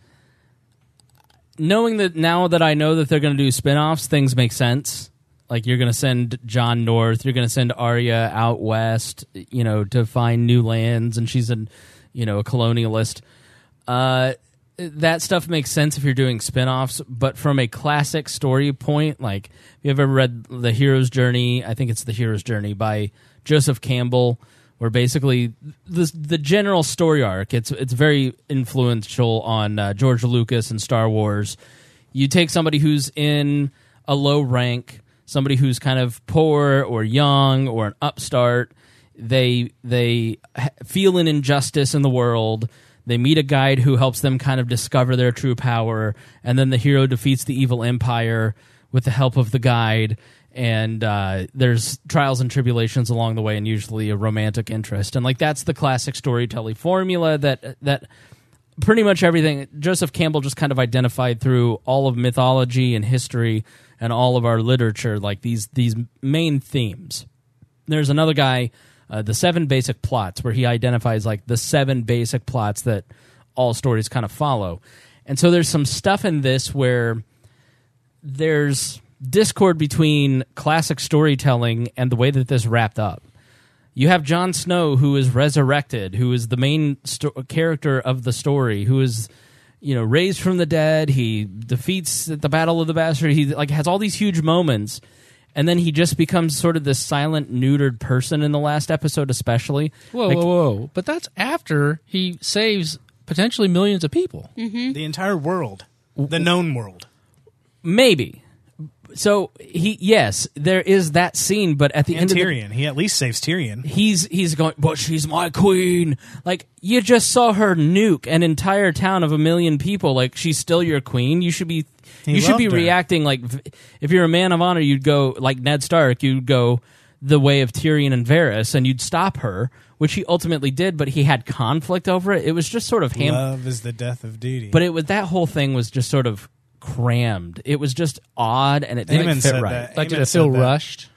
knowing that now that I know that they're going to do spin-offs, things make sense. Like you're going to send John north, you're going to send Arya out west, you know, to find new lands, and she's an, you know, a colonialist. Uh, that stuff makes sense if you're doing spin-offs, but from a classic story point, like if you've ever read The Hero's Journey, I think it's The Hero's Journey by Joseph Campbell, where basically the the general story arc, it's it's very influential on uh, George Lucas and Star Wars. You take somebody who's in a low rank, somebody who's kind of poor or young or an upstart. They they ha- feel an injustice in the world. They meet a guide who helps them kind of discover their true power, and then the hero defeats the evil empire with the help of the guide. And uh, there's trials and tribulations along the way, and usually a romantic interest. And like that's the classic storytelling formula that that pretty much everything Joseph Campbell just kind of identified through all of mythology and history and all of our literature, like these these main themes. There's another guy, uh, the seven basic plots, where he identifies like the seven basic plots that all stories kind of follow. And so there's some stuff in this where there's discord between classic storytelling and the way that this wrapped up. You have Jon Snow, who is resurrected, who is the main sto- character of the story, who is, you know, raised from the dead. He defeats at the Battle of the Bastards. He like has all these huge moments, and then he just becomes sort of this silent, neutered person in the last episode, especially. Whoa, Like, whoa, whoa! But that's after he saves potentially millions of people. The entire world, the known world. Maybe. So he, yes, there is that scene, but at the And end of the Tyrion. He at least saves Tyrion. he's he's going, but she's my queen. Like you just saw her nuke an entire town of a million people. Like she's still your queen. You should be He you should be loved her. reacting like v- if you're a man of honor, you'd go like Ned Stark. You'd go the way of Tyrion and Varys, and you'd stop her, which he ultimately did. But he had conflict over it. It was just sort of ham. Love is the death of duty. But it was that whole thing was just sort of crammed. It was just odd, and it didn't Aemon fit said right. that. Like, did Aemon it feel said that. rushed?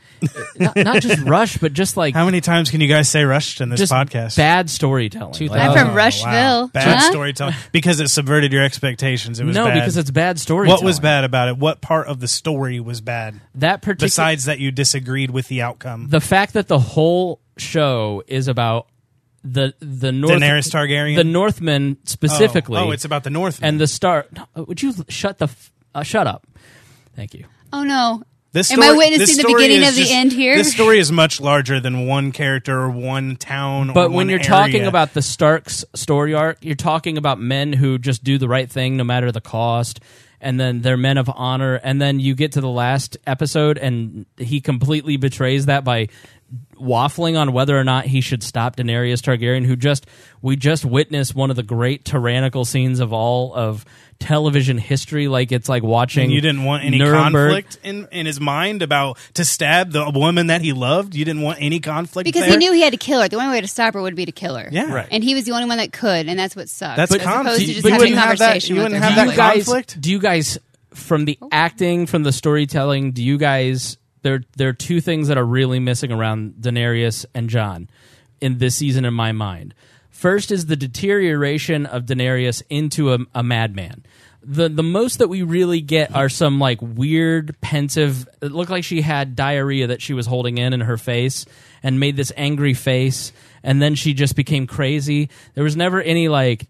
Not, not just rushed, but just like How many times can you guys say rushed in this just podcast? bad storytelling. Two Like, I'm Oh, from wow. Rushville. Bad Huh? storytelling because it subverted your expectations. It was no, bad. because it's bad storytelling. What was bad about it? What part of the story was bad? That particular, Besides that, you disagreed with the outcome. the fact that the whole show is about the the North Daenerys Targaryen? the Northmen specifically. Oh, oh, it's about the Northmen. and the star. Would you shut the f- uh, shut up? Thank you. Oh no. This Am I story- witnessing this the story beginning is of the just- end here? This story is much larger than one character or one town. or But when one you're area. talking about the Starks story arc, you're talking about men who just do the right thing no matter the cost, and then they're men of honor. And then you get to the last episode, and he completely betrays that by waffling on whether or not he should stop Daenerys Targaryen, who just we just witnessed one of the great tyrannical scenes of all of television history. Like it's like watching. And you didn't want any Nuremberg. conflict in, in his mind about to stab the woman that he loved. You didn't want any conflict Because there? he knew he had to kill her. The only way to stop her would be to kill her. Yeah. Right. And he was the only one that could, and that's what sucked. That's as conf- opposed to you- just but you having a wouldn't have that- conversation you with wouldn't her. have do that you guys, conflict? Do you guys, from the acting, from the storytelling, do you guys? There, there are two things that are really missing around Daenerys and Jon in this season, in my mind. First is the deterioration of Daenerys into a, a madman. The the most that we really get are some like weird, pensive. It looked like she had diarrhea that she was holding in in her face and made this angry face, and then she just became crazy. There was never any like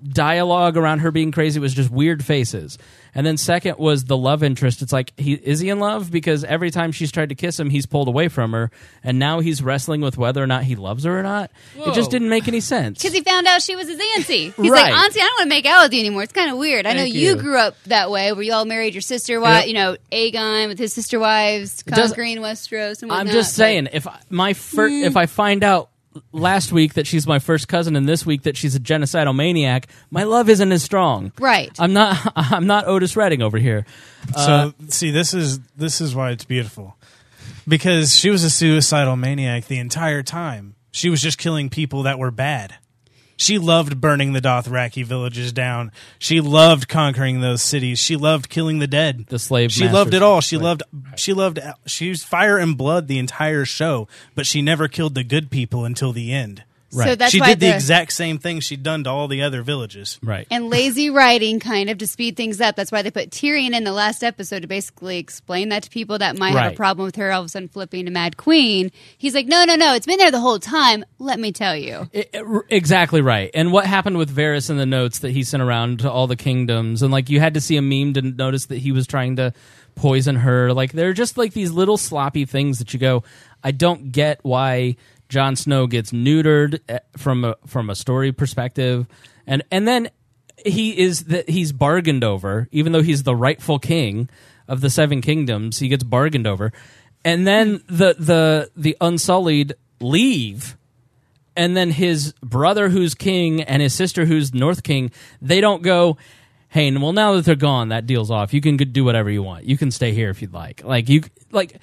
dialogue around her being crazy was just weird faces. And then second was the love interest. It's like, he is he in love? Because every time she's tried to kiss him, he's pulled away from her, and now he's wrestling with whether or not he loves her or not. Whoa. It just didn't make any sense. Because he found out she was his auntie. He's Right. like, auntie, I don't want to make out with you anymore. It's kind of weird. I know Thank you. you. grew up that way, where you all married your sister wife. Yep. You know, Aegon with his sister wives, does- conquering Westeros and whatnot. I'm just saying, if I, my fir- Mm. if I find out last week that she's my first cousin and this week that she's a genocidal maniac, my love isn't as strong. Right. I'm not. I'm not Otis Redding over here. So see, this is this is why it's beautiful, because she was a suicidal maniac the entire time. She was just killing people that were bad. She loved burning the Dothraki villages down. She loved conquering those cities. She loved killing the dead. The slave She masters. loved it all. She Right. loved. She loved. She used fire and blood the entire show, but she never killed the good people until the end. So that's she why did the the- exact same thing she'd done to all the other villages. Right. And lazy writing, kind of, to speed things up. That's why they put Tyrion in the last episode to basically explain that to people that might have Right. a problem with her all of a sudden flipping to Mad Queen. He's like, no, no, no, it's been there the whole time. Let me tell you. I- I- exactly right. And what happened with Varys in the notes that he sent around to all the kingdoms, and like you had to see a meme to notice that he was trying to poison her. Like they're just like these little sloppy things that you go, I don't get why Jon Snow gets neutered eh, from a, from a story perspective, and and then he is that he's bargained over, even though he's the rightful king of the Seven Kingdoms. He gets bargained over, and then the the the Unsullied leave. And then his brother, who's king, and his sister, who's North King, they don't go, hey, well, now that they're gone, that deal's off. You can go do whatever you want. You can stay here if you'd like. Like you, like,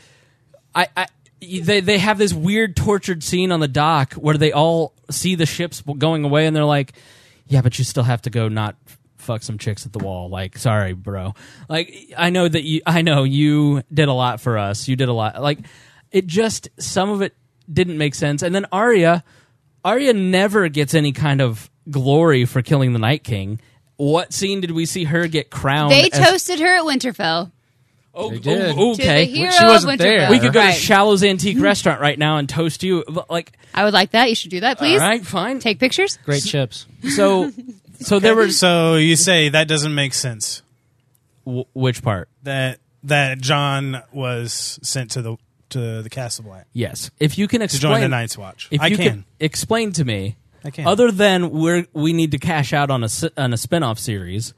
I, I, they they have this weird tortured scene on the dock where they all see the ships going away, and they're like, yeah, but you still have to go not fuck some chicks at the wall. Like, sorry, bro. Like, I know that you, I know you did a lot for us. You did a lot. Like, it just, some of it didn't make sense. And then Arya. Arya never gets any kind of glory for killing the Night King. What scene did we see her get crowned? They as- toasted her at Winterfell. Oh, They did. oh, To okay. the hero she wasn't of there. Winterfell. We could go Right. to Shallow's Antique Restaurant right now and toast you. Like, I would like that. You should do that, please. all right, fine. Take pictures. Great chips. So, so there was So you say that doesn't make sense, w- which part? that that John was sent to the to the Castle Black Yes, if you can to explain join the Night's Watch. If I you can. explain to me, I can. other than we're we need to cash out on a si- on a spinoff series.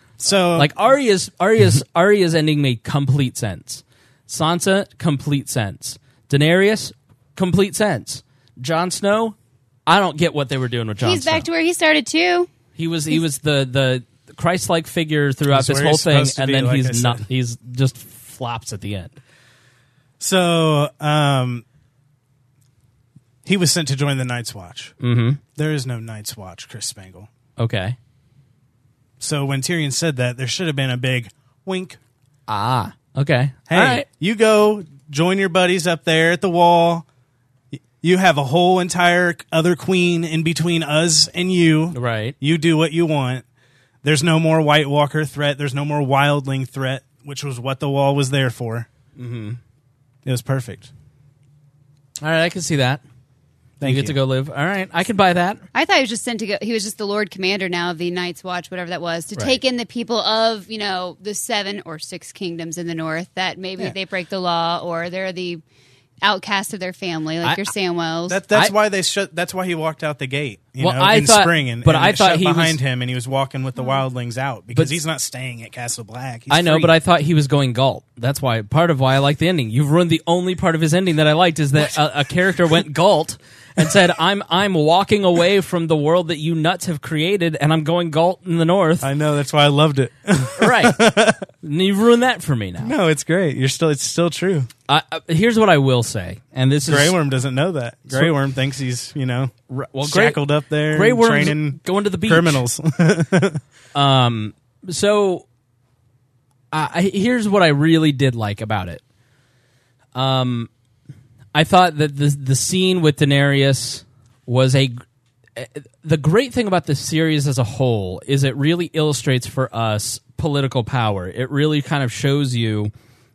So Like Arya's Arya's Arya's ending made complete sense. Sansa, complete sense. Daenerys, complete sense. Jon Snow, I don't get what they were doing with Jon He's Snow. back to where he started too. he was he was the the Christ-like figure throughout He's this where whole he's thing, supposed to and be, then like I he's not. said. He's just flops at the end. So, um, he was sent to join the Night's Watch. Mm-hmm. There is no Night's Watch, Chris Spangle. Okay. So when Tyrion said that, there should have been a big wink. Ah. Okay. Hey, All right. you go join your buddies up there at the wall. Y- You have a whole entire other queen in between us and you. Right. You do what you want. There's no more White Walker threat. There's no more Wildling threat, which was what the wall was there for. Mm-hmm. It was perfect. All right. I can see that. Thank you you. get to go live. All right. I can buy that. I thought he was just sent to go. He was just the Lord Commander now of the Night's Watch, whatever that was, to Right. take in the people of, you know, the seven or six kingdoms in the north that maybe Yeah. they break the law or they're the outcast of their family, like I- your Samwells. That, that's I- why they shut. That's why he walked out the gate. You Well, know, I in thought- spring, and but and I it thought shut he behind was- him, and he was walking with the wildlings out because But- he's not staying at Castle Black. He's I know, free. but I thought he was going Galt. That's why part of why I like the ending. You've ruined the only part of his ending that I liked is that a, a character went Galt and said, "I'm I'm walking away from the world that you nuts have created, and I'm going Galt in the north." I know that's why I loved it. Right? And you ruined that for me now. no, it's great. You're still. It's still true. I, I, here's what I will say, and this Grey is Worm doesn't know that. Grey Worm thinks he's you know R- well, Grey- shackled up there, Grey Worm's training going to the beach. criminals. Um, so uh, I, here's what I really did like about it. Um, I thought that the the scene with Daenerys was a. The great thing about this series as a whole is it really illustrates for us political power. It really kind of shows you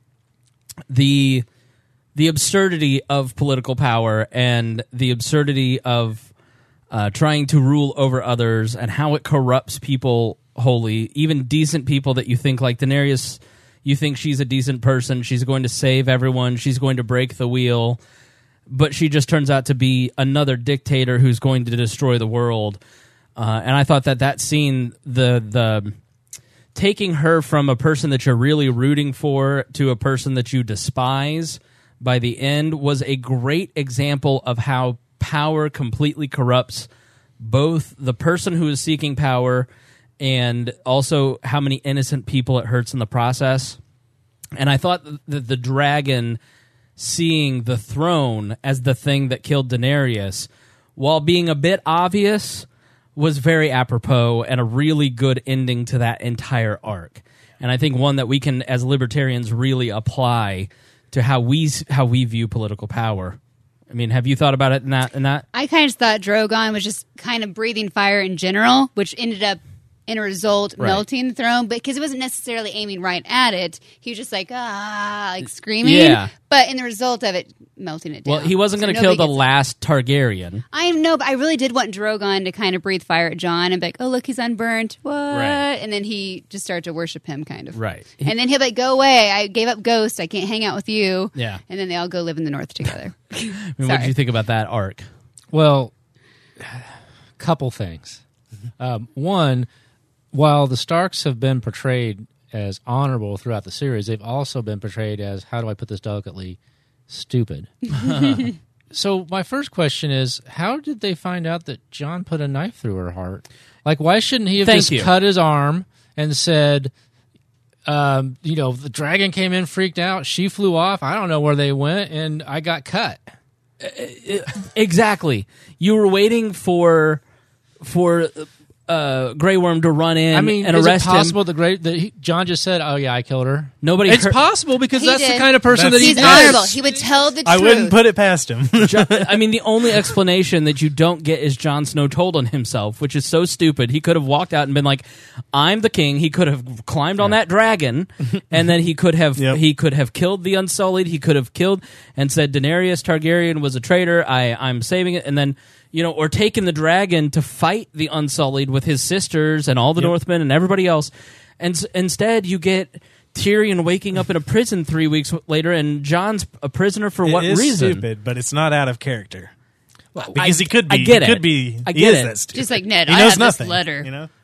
the the absurdity of political power and the absurdity of uh, trying to rule over others, and how it corrupts people wholly, even decent people that you think, like Daenerys, you think she's a decent person, she's going to save everyone, she's going to break the wheel, but she just turns out to be another dictator who's going to destroy the world. Uh, and I thought that that scene, the the taking her from a person that you're really rooting for to a person that you despise by the end, was a great example of how power completely corrupts both the person who is seeking power and also how many innocent people it hurts in the process. And I thought that the dragon seeing the throne as the thing that killed Daenerys, while being a bit obvious, was very apropos and a really good ending to that entire arc. And I think one that we can, as libertarians, really apply to how we how we view political power. I mean, have you thought about it in that? In that? I kind of just thought Drogon was just kind of breathing fire in general, which ended up, in a result, Right. melting the throne, but because it wasn't necessarily aiming right at it. He was just like, ah, like screaming. Yeah. But in the result of it, melting it down. Well, he wasn't So going to kill nobody the gets- last Targaryen. I know, but I really did want Drogon to kind of breathe fire at Jon and be like, oh, look, he's unburnt. What? Right. And then he just started to worship him, kind of. Right. And then he'll be like, go away. I gave up Ghost. I can't hang out with you. Yeah. And then they all go live in the north together. I mean, what did Sorry. you think about that arc? Well, couple things. Um, one, while the Starks have been portrayed as honorable throughout the series, they've also been portrayed as, how do I put this delicately, stupid. So my first question is, how did they find out that Jon put a knife through her heart? Like, why shouldn't he have Thank just you. cut his arm and said, um, you know, the dragon came in, freaked out, she flew off, I don't know where they went, and I got cut. Exactly. You were waiting for for uh, Grey Worm to run in I mean, and is arrest it possible him. the great that he, John just said, "Oh yeah, I killed her"? Nobody. It's heard- possible because He that's the did. kind of person that he He's is. honorable. He would tell the truth. I wouldn't put it past him. Jo- I mean, the only explanation that you don't get is Jon Snow told on himself, which is so stupid. He could have walked out and been like, "I'm the king." He could have climbed on that dragon, and then he could have Yep. he could have killed the Unsullied. He could have killed and said Daenerys Targaryen was a traitor. I I'm saving it, and then. You know, or taking the dragon to fight the Unsullied with his sisters and all the Yep. Northmen and everybody else. And s- instead, you get Tyrion waking up in a prison three weeks later, and Jon's a prisoner for what it is reason? stupid, but it's not out of character. Well, Because I- he could be. I get he it. could be. I he get is it. that stupid. Just like Ned, he I knows have nothing. this letter. You know.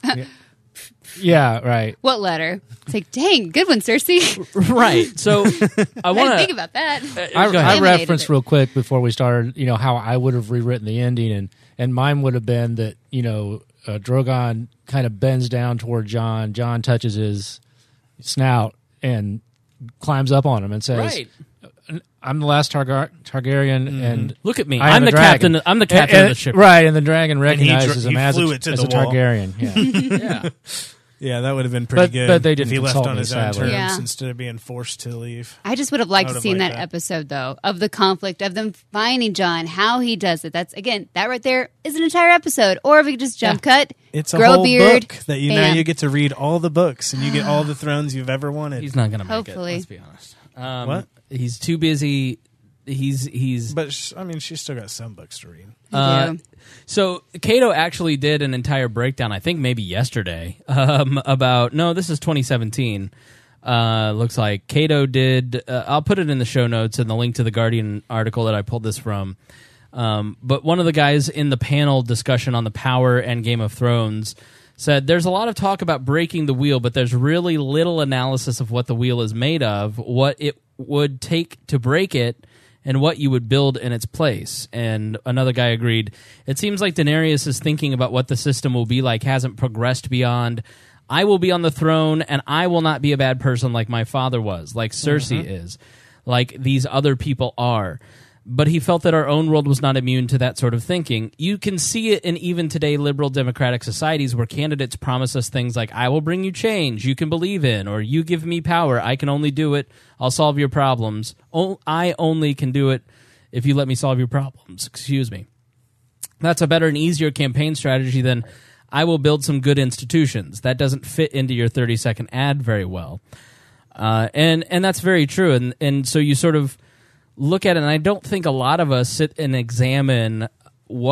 Yeah, right. What letter? It's like, dang, good one, Cersei. Right. So I I didn't want think to. about that. I, Go ahead. I Eliminated referenced it. real quick before we started, you know, how I would have rewritten the ending, and and mine would have been that, you know, uh, Drogon kind of bends down toward John. John touches his snout and climbs up on him and says, Right. "I'm the last Targar- Targaryen, and Look at me. I am I'm a the dragon." captain. I'm the captain And- of the ship. right? And the dragon he dr- recognizes he him as, flew a, it to as the a wall. Targaryen. Yeah. Yeah. Yeah, that would have been pretty But- good. but they if didn't he left consult on me, his own sadly. terms Yeah. instead of being forced to leave. I just would have liked I to would seen have that liked that. episode, though, of the conflict of them finding John, how he does it. That's, again, that right there is an entire episode. Or if we could just jump cut, It's a grow whole a beard. book that you now bam. you get to read all the books and you get all the thrones you've ever wanted. He's not going to make Hopefully. it. Let's be honest. Um, What? He's too busy. He's he's. But sh- I mean, she's still got some books to read. You Uh, do. So Cato actually did an entire breakdown, I think maybe yesterday, um, about no, this is twenty seventeen. Uh, looks like Cato did. Uh, I'll put it in the show notes and the link to the Guardian article that I pulled this from. Um, but one of the guys in the panel discussion on the Power and Game of Thrones said there's a lot of talk about breaking the wheel, but there's really little analysis of what the wheel is made of, what it would take to break it, and what you would build in its place. And another guy agreed. It seems like Daenerys is thinking about what the system will be like, hasn't progressed beyond, I will be on the throne, and I will not be a bad person like my father was, like Cersei is, like these other people are. But he felt that our own world was not immune to that sort of thinking. You can see it in even today liberal democratic societies where candidates promise us things like, I will bring you change you can believe in, or you give me power, I can only do it, I'll solve your problems. O- I only can do it if you let me solve your problems. Excuse me. That's a better and easier campaign strategy than, I will build some good institutions. That doesn't fit into your thirty-second ad very well. Uh, and, and that's very true. And, and so you sort of look at it, and I don't think a lot of us sit and examine what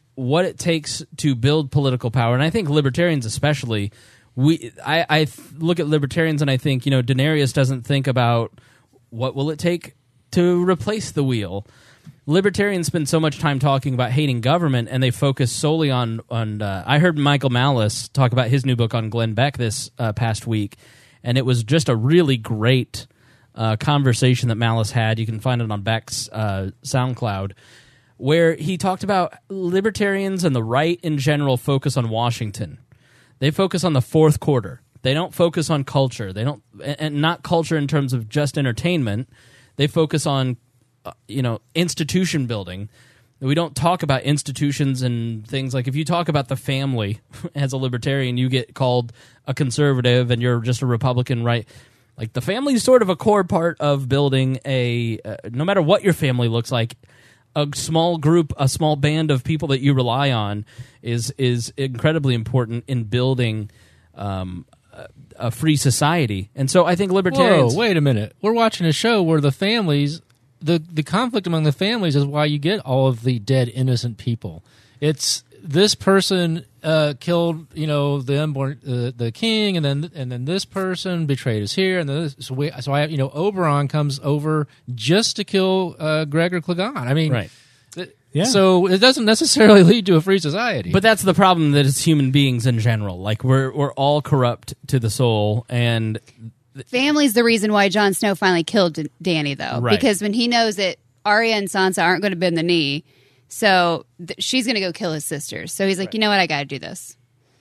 what it takes to build political power, and I think libertarians especially, we I, I th- look at libertarians and I think, you know, Daenerys doesn't think about what will it take to replace the wheel. Libertarians spend so much time talking about hating government, and they focus solely on on. Uh, I heard Michael Malice talk about his new book on Glenn Beck this uh, past week, and it was just a really great uh, conversation that Malice had. You can find it on Beck's uh, SoundCloud, where he talked about libertarians and the right in general focus on Washington. They focus on the fourth quarter. They don't focus on culture. They don't, and not culture in terms of just entertainment. They focus on, uh, you know, institution building. We don't talk about institutions and things like, if you talk about the family as a libertarian, you get called a conservative and you're just a Republican, right? Like, the family is sort of a core part of building a, uh, no matter what your family looks like, a small group, a small band of people that you rely on is is incredibly important in building um, a, a free society. And so I think libertarians... Whoa, wait a minute. We're watching a show where the families, the, the conflict among the families is why you get all of the dead innocent people. It's this person uh, killed, you know, the unborn, uh, the king, and then and then this person betrayed us here, and then this, so we, so I, you know, Oberon comes over just to kill uh, Gregor Clegane. I mean, Right. th- Yeah. So it doesn't necessarily lead to a free society. But that's the problem, that it's human beings in general. Like, we're we're all corrupt to the soul, and Family's the reason why Jon Snow finally killed D- Dany, though, Right. because when he knows that Arya and Sansa aren't going to bend the knee, so th- she's going to go kill his sisters. So he's like, you know what, I got to do this.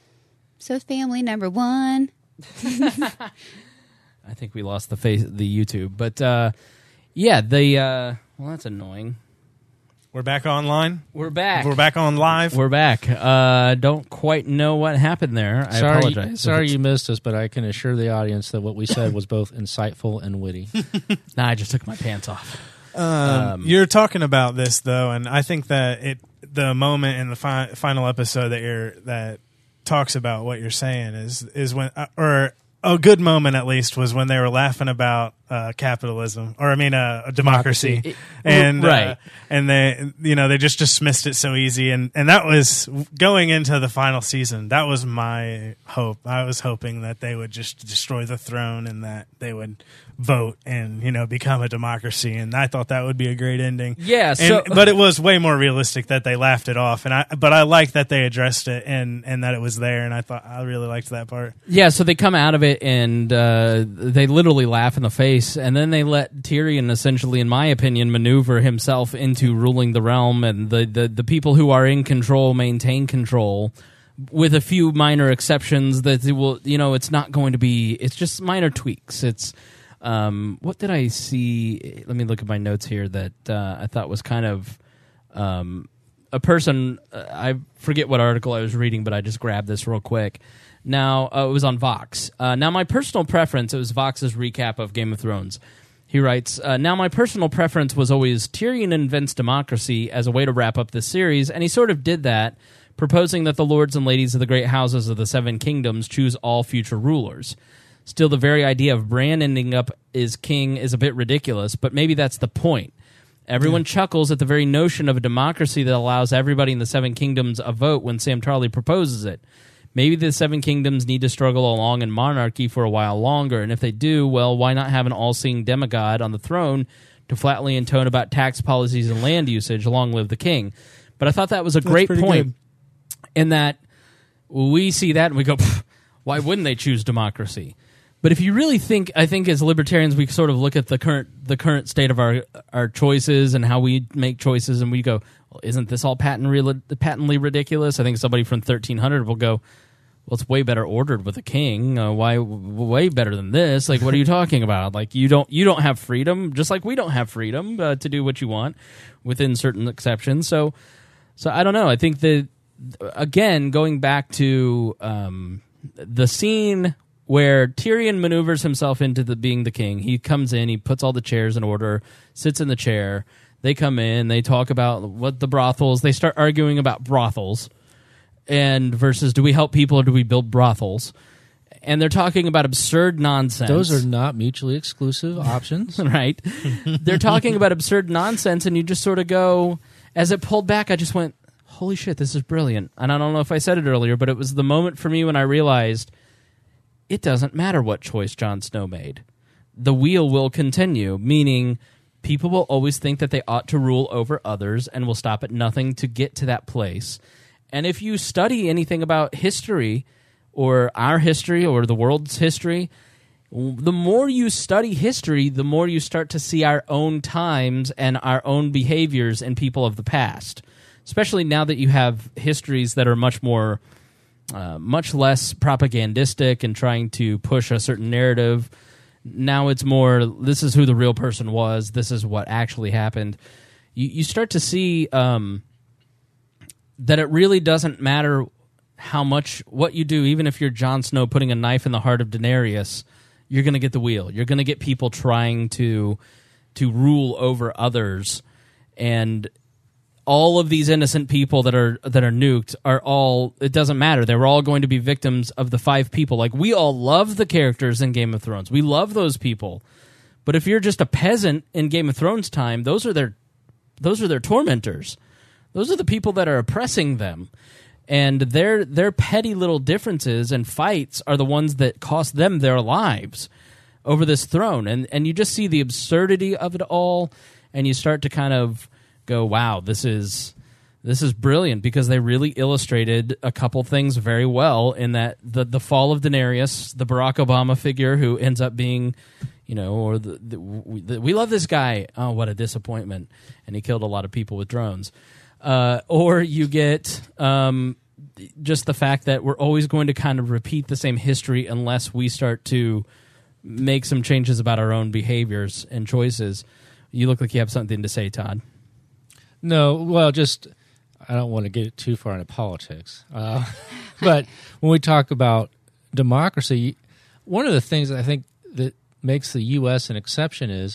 So family number one. I think we lost the face, the YouTube. But uh, yeah, the uh, well, that's annoying. We're back online. We're back. We're back on live. We're back. Uh, don't quite know what happened there. I sorry, apologize. sorry you missed us, but I can assure the audience that what we said was both insightful and witty. Nah, I just took my pants off. Um, Um, you're talking about this though, and I think that it the moment in the fi- final episode that you're that talks about what you're saying is is when uh, or a good moment at least was when they were laughing about uh, capitalism, or I mean uh, democracy, Democracy. and Right. uh, and they you know they just dismissed it so easy, and and that was going into the final season. That was my hope. I was hoping that they would just destroy the throne and that they would vote and you know become a democracy, and I thought that would be a great ending. Yeah, And- so- but it was way more realistic that they laughed it off, and I but I liked that they addressed it and and that it was there, and I thought I really liked that part. Yeah, so they come out of it and uh, they literally laugh in the face, and then they let Tyrion essentially, in my opinion, maneuver himself into ruling the realm, and the, the, the people who are in control maintain control, with a few minor exceptions that it will, you know, it's not going to be, it's just minor tweaks. It's, um, what did I see? Let me look at my notes here that uh, I thought was kind of, um, a person, uh, I forget what article I was reading, but I just grabbed this real quick. Now, uh, it was on Vox. Uh, now, my personal preference, it was Vox's recap of Game of Thrones. He writes, uh, now my personal preference was always Tyrion invents democracy as a way to wrap up this series, and he sort of did that, proposing that the lords and ladies of the great houses of the Seven Kingdoms choose all future rulers. Still, the very idea of Bran ending up as king is a bit ridiculous, but maybe that's the point. Everyone chuckles at the very notion of a democracy that allows everybody in the Seven Kingdoms a vote when Sam Tarly proposes it. Maybe the Seven Kingdoms need to struggle along in monarchy for a while longer, and if they do, well, why not have an all-seeing demigod on the throne to flatly intone about tax policies and land usage, long live the king. But I thought that was a great pretty point, good. in that we see that and we go, why wouldn't they choose democracy? But if you really think, I think as libertarians, we sort of look at the current the current state of our our choices and how we make choices, and we go, well, isn't this all patent patently ridiculous? I think somebody from thirteen hundred will go, well, it's way better ordered with a king. Uh, why, w- way better than this? Like, what are you talking about? Like, you don't you don't have freedom, just like we don't have freedom uh, to do what you want within certain exceptions. So, so I don't know. I think that, again, going back to um, the scene where Tyrion maneuvers himself into the being the king. He comes in, he puts all the chairs in order, sits in the chair. They come in, they talk about what the brothels. They start arguing about brothels, and versus do we help people or do we build brothels? And they're talking about absurd nonsense. Those are not mutually exclusive options. Right? They're talking about absurd nonsense, and you just sort of go, as it pulled back, I just went, holy shit, this is brilliant. And I don't know if I said it earlier, but it was the moment for me when I realized it doesn't matter what choice Jon Snow made. The wheel will continue, meaning people will always think that they ought to rule over others and will stop at nothing to get to that place. And if you study anything about history or our history or the world's history, the more you study history, the more you start to see our own times and our own behaviors in people of the past, especially now that you have histories that are much more, uh, much less propagandistic and trying to push a certain narrative. Now it's more, this is who the real person was, this is what actually happened. You, you start to see um, that it really doesn't matter how much, what you do, even if you're Jon Snow putting a knife in the heart of Daenerys, you're going to get the wheel. You're going to get people trying to to rule over others, and all of these innocent people that are that are nuked are all. It doesn't matter. They were all going to be victims of the five people. Like, we all love the characters in Game of Thrones. We love those people, but if you're just a peasant in Game of Thrones time, those are their those are their tormentors. Those are the people that are oppressing them. And their their petty little differences and fights are the ones that cost them their lives over this throne. And and you just see the absurdity of it all, and you start to kind of go, wow, this is this is brilliant, because they really illustrated a couple things very well in that the, the fall of Daenerys, the Barack Obama figure who ends up being, you know, or the, the, we, the, we love this guy. Oh, what a disappointment. And he killed a lot of people with drones. Uh, or you get um, just the fact that we're always going to kind of repeat the same history unless we start to make some changes about our own behaviors and choices. You look like you have something to say, Todd. No, well, just I don't want to get too far into politics. Uh, but when we talk about democracy, one of the things that I think that makes the U S an exception is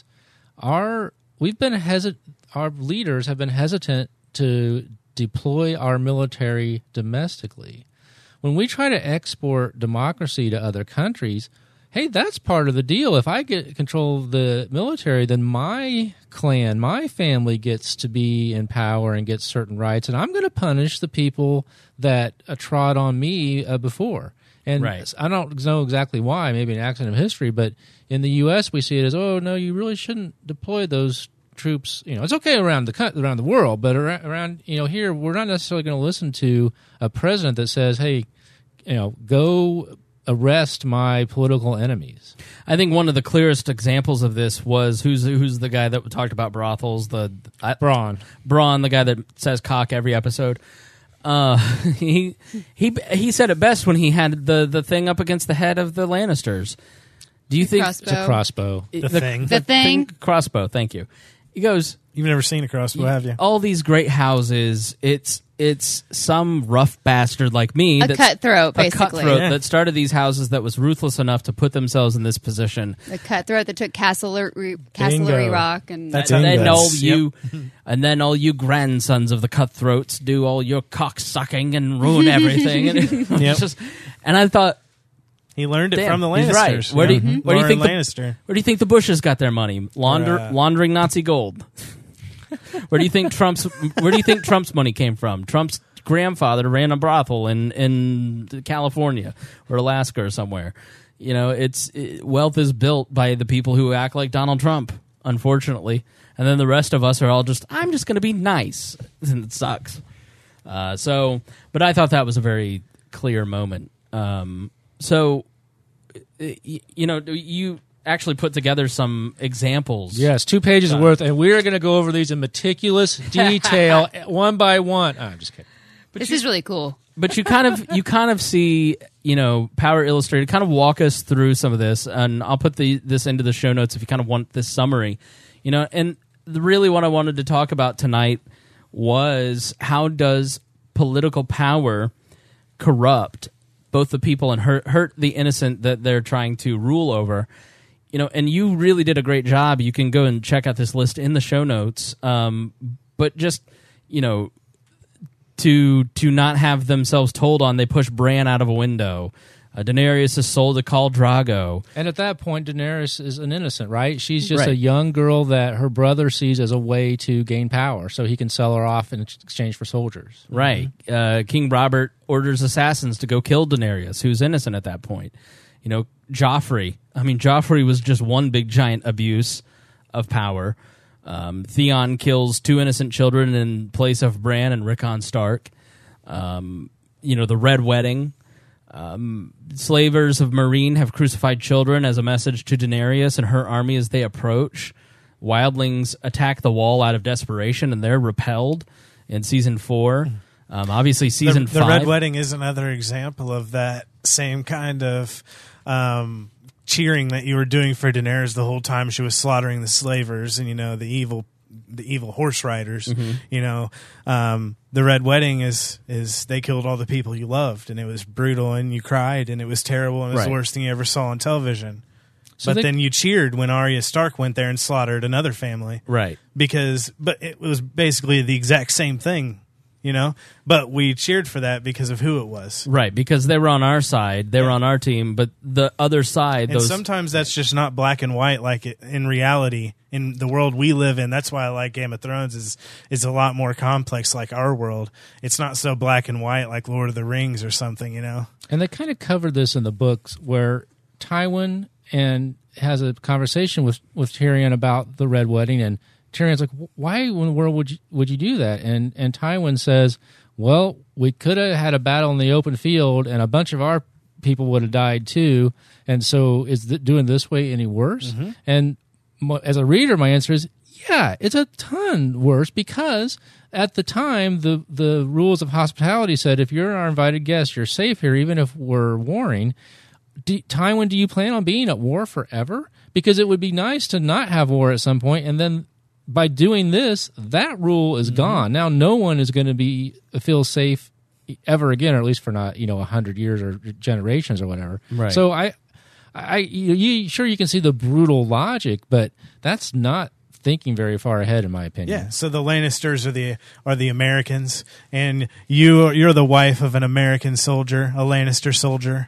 our we've been hesit- our leaders have been hesitant to deploy our military domestically. When we try to export democracy to other countries, hey, that's part of the deal. If I get control of the military, then my clan, my family gets to be in power and gets certain rights, and I'm going to punish the people that uh, trod on me uh, before. And right. I don't know exactly why, maybe an accident of history, but in the U S we see it as, oh, no, you really shouldn't deploy those troops. You know, it's okay around the around the world, but around, around you know here, we're not necessarily going to listen to a president that says, "Hey, you know, go arrest my political enemies." I think one of the clearest examples of this was who's who's the guy that talked about brothels, the I, Braun, Braun, the guy that says cock every episode. Uh, he he he said it best when he had the the thing up against the head of the Lannisters. Do you think Crossbow. It's a crossbow. The thing. The thing. crossbow? Thank you. He goes, You've never seen a crossbow, have you? all these great houses. It's it's some rough bastard like me, A that's- cutthroat, a basically. cutthroat Yeah. that started these houses, that was ruthless enough to put themselves in this position. The cutthroat that took Castlery, Castlery Rock, and That's and how then it all goes. you, and then all you grandsons of the cutthroats do all your cock sucking and ruin everything. And, it was Yep. just, and I thought, He learned it damn, from the he's right. Lannisters. Where do you, Yeah. where do you Lauren think the, Lannister. where do you think the Bushes got their money? Launder, Uh, laundering Nazi gold. Where do you think Trump's Where do you think Trump's money came from? Trump's grandfather ran a brothel in in California or Alaska or somewhere. You know, it's it, wealth is built by the people who act like Donald Trump, unfortunately, and then the rest of us are all just, I'm just going to be nice, and it sucks. Uh, so, but I thought that was a very clear moment. Um, so, y- you know, you actually put together some examples. Yes, two pages Uh, worth, and we're going to go over these in meticulous detail, one by one. Oh, I'm just kidding. this is really cool. But you kind of you kind of see, you know, Power Illustrated kind of walk us through some of this, and I'll put the this into the show notes if you kind of want this summary, you know. And the, really, what I wanted to talk about tonight was how does political power corrupt both the people and hurt hurt the innocent that they're trying to rule over. You know, and you really did a great job. You can go and check out this list in the show notes. Um, but just, you know, to to not have themselves told on, they push Bran out of a window. Uh, Daenerys is sold to Khal Drago. And at that point, Daenerys is an innocent, right? She's just Right. a young girl that her brother sees as a way to gain power, so he can sell her off in exchange for soldiers. Right. Uh, King Robert orders assassins to go kill Daenerys, who's innocent at that point. You know, Joffrey. I mean, Joffrey was just one big giant abuse of power. Um, Theon kills two innocent children in place of Bran and Rickon Stark. Um, you know, the Red Wedding. Um, slavers of Meereen have crucified children as a message to Daenerys and her army as they approach. Wildlings attack the wall out of desperation, and they're repelled in season four. Um, obviously, season the, the five. Red Wedding is another example of that same kind of um, cheering that you were doing for Daenerys the whole time she was slaughtering the slavers and, you know, the evil the evil horse riders. Mm-hmm. You know, um, the Red Wedding is is they killed all the people you loved, and it was brutal, and you cried, and it was terrible, and it was Right. the worst thing you ever saw on television. So but they- then you cheered when Arya Stark went there and slaughtered another family. Right. Because, but it was basically the exact same thing, you know? But we cheered for that because of who it was. Right, because they were on our side, they were on our team, but the other side, And those sometimes that's just not black and white like it, in reality, in the world we live in. That's why I like Game of Thrones is is a lot more complex like our world. It's not so black and white like Lord of the Rings or something, you know? And they kind of covered this in the books where Tywin and has a conversation with, with Tyrion about the Red Wedding, and Tyrion's like, why in the world would you, would you do that? And and Tywin says, well, we could have had a battle in the open field, and a bunch of our people would have died too, and so is th- doing this way any worse? Mm-hmm. And mo- as a reader, my answer is, yeah, it's a ton worse, because at the time, the, the rules of hospitality said if you're our invited guest, you're safe here, even if we're warring. Do, Tywin, do you plan on being at war forever? Because it would be nice to not have war at some point, and then by doing this, that rule is mm-hmm. gone. Now, no one is going to be feel safe ever again, or at least for not you know a hundred years or generations or whatever. Right. So I, I, you, you sure you can see the brutal logic, but that's not thinking very far ahead, in my opinion. Yeah. So the Lannisters are the are the Americans, and you you're the wife of an American soldier, a Lannister soldier.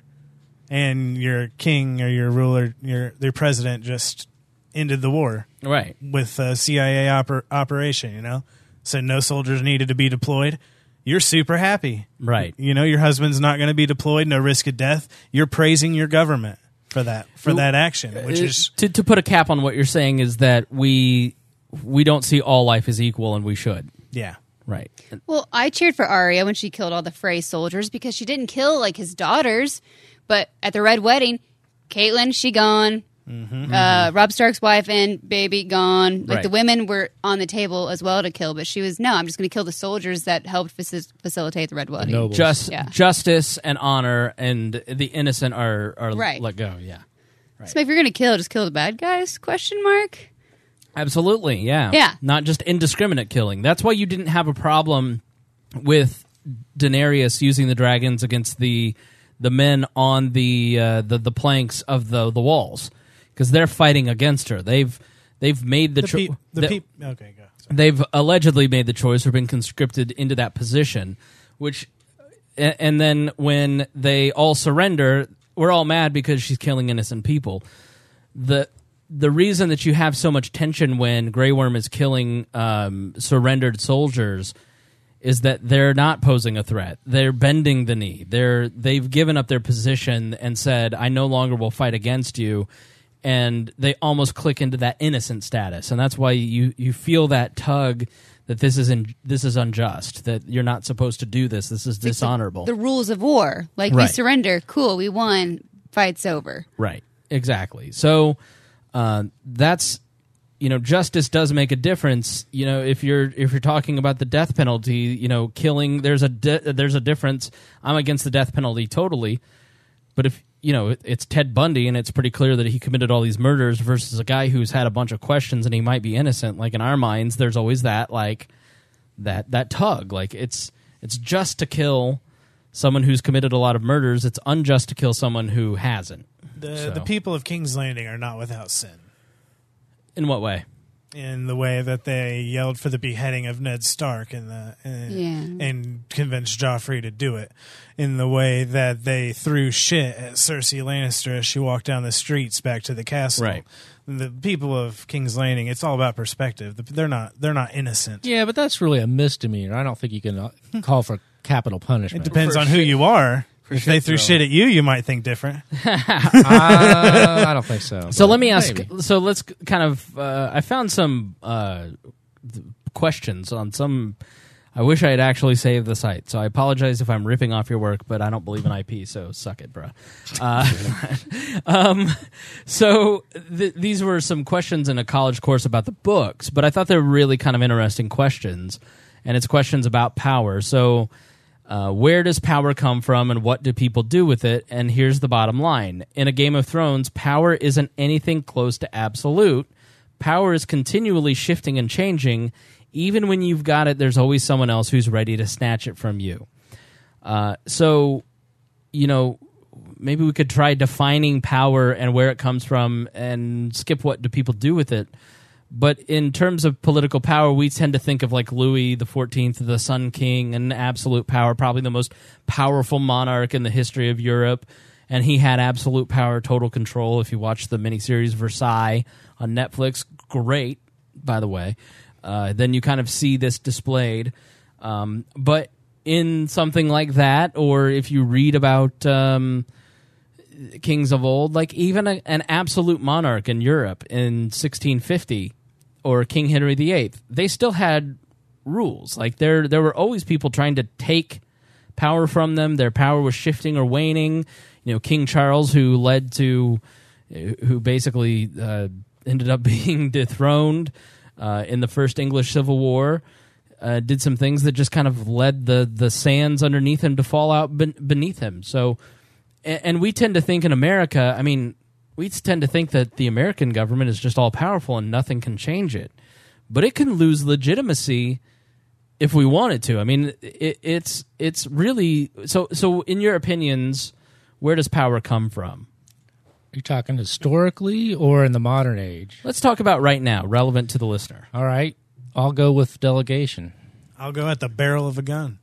And your king or your ruler, your their president just ended the war right with a C I A oper- operation, you know? So no soldiers needed to be deployed. You're super happy. Right. You know, your husband's not going to be deployed, no risk of death. You're praising your government for that for that action, which is to to put a cap on what you're saying is that we we don't see all life as equal, and we should. yeah. Right. Well, I cheered for Arya when she killed all the Frey soldiers because she didn't kill like his daughters. But at the Red Wedding, Caitlyn, she gone. Mm-hmm. Uh, Robb Stark's wife and baby gone. Like Right. the women were on the table as well to kill, but she was no. I'm just going to kill the soldiers that helped faci- facilitate the Red Wedding. nobles. Just Yeah. justice and honor, and the innocent are are Right. let go. Yeah. So if you're going to kill, just kill the bad guys? Question mark. Absolutely, yeah. Yeah. Not just indiscriminate killing. That's why you didn't have a problem with Daenerys using the dragons against the the men on the uh, the, the planks of the, the walls, because they're fighting against her. They've they've made the, The, choice. pe- the peop- okay, go. Sorry. They've allegedly made the choice or been conscripted into that position, which and, and then when they all surrender, we're all mad because she's killing innocent people. The the reason that you have so much tension when Grey Worm is killing um, surrendered soldiers is that they're not posing a threat. They're bending the knee. They're they've given up their position and said, "I no longer will fight against you." And they almost click into that innocent status, and that's why you, you feel that tug that this is in, this is unjust. That you're not supposed to do this. This is dishonorable. The rules of war. Like we Right. surrender. Cool. We won. Fight's over. Right. Exactly. So uh, that's you know justice does make a difference. You know if you're if you're talking about the death penalty, you know killing there's a di- there's a difference. I'm against the death penalty totally, but if you know it, it's Ted Bundy and it's pretty clear that he committed all these murders versus a guy who's had a bunch of questions and he might be innocent. Like in our minds, there's always that like that that tug. Like it's it's just to kill someone who's committed a lot of murders. It's unjust to kill someone who hasn't. The So. the people of King's Landing are not without sin. In what way? in the way that they yelled for the beheading of Ned Stark and the and, Yeah. and convinced Joffrey to do it, in the way that they threw shit at Cersei Lannister as she walked down the streets back to the castle. Right. The people of King's Landing, it's all about perspective. They're not they're not innocent. Yeah, but that's really a misdemeanor. I don't think you can uh, call for capital It punishment. depends For on who shit- you are. If they shit threw throwing. shit at you, you might think different. uh, I don't think so. So but let me ask. maybe. So let's kind of. Uh, I found some uh, th- questions on some. I wish I had actually saved the site. So I apologize if I'm ripping off your work, but I don't believe in I P, so suck it, bro. Uh, um, so th- these were some questions in a college course about the books, but I thought they were really kind of interesting questions, and it's questions about power. So. Uh, where does power come from and what do people do with it? And here's the bottom line. In a Game of Thrones, power isn't anything close to absolute. Power is continually shifting and changing. Even when you've got it, there's always someone else who's ready to snatch it from you. Uh, so, you know, maybe we could try defining power and where it comes from and skip what do people do with it. But in terms of political power, we tend to think of like Louis the fourteenth, the Sun King, and absolute power, probably the most powerful monarch in the history of Europe. And he had absolute power, total control. If you watch the miniseries Versailles on Netflix, great, by the way. Uh, then you kind of see this displayed. Um, but in something like that, or if you read about um, kings of old, like even a, an absolute monarch in Europe in sixteen fifty, or King Henry the Eighth, they still had rules. Like there, there were always people trying to take power from them. Their power was shifting or waning. You know, King Charles, who led to, who basically uh, ended up being dethroned uh, in the First English Civil War, uh, did some things that just kind of led the the sands underneath him to fall out ben- beneath him. So. And we tend to think in America, I mean, we tend to think that the American government is just all powerful and nothing can change it. But it can lose legitimacy if we wanted to. I mean, it, it's it's really... So, so in your opinions, where does power come from? Are you talking historically or in the modern age? Let's talk about right now, relevant to the listener. All right, I'll go with delegation. I'll go at the barrel of a gun.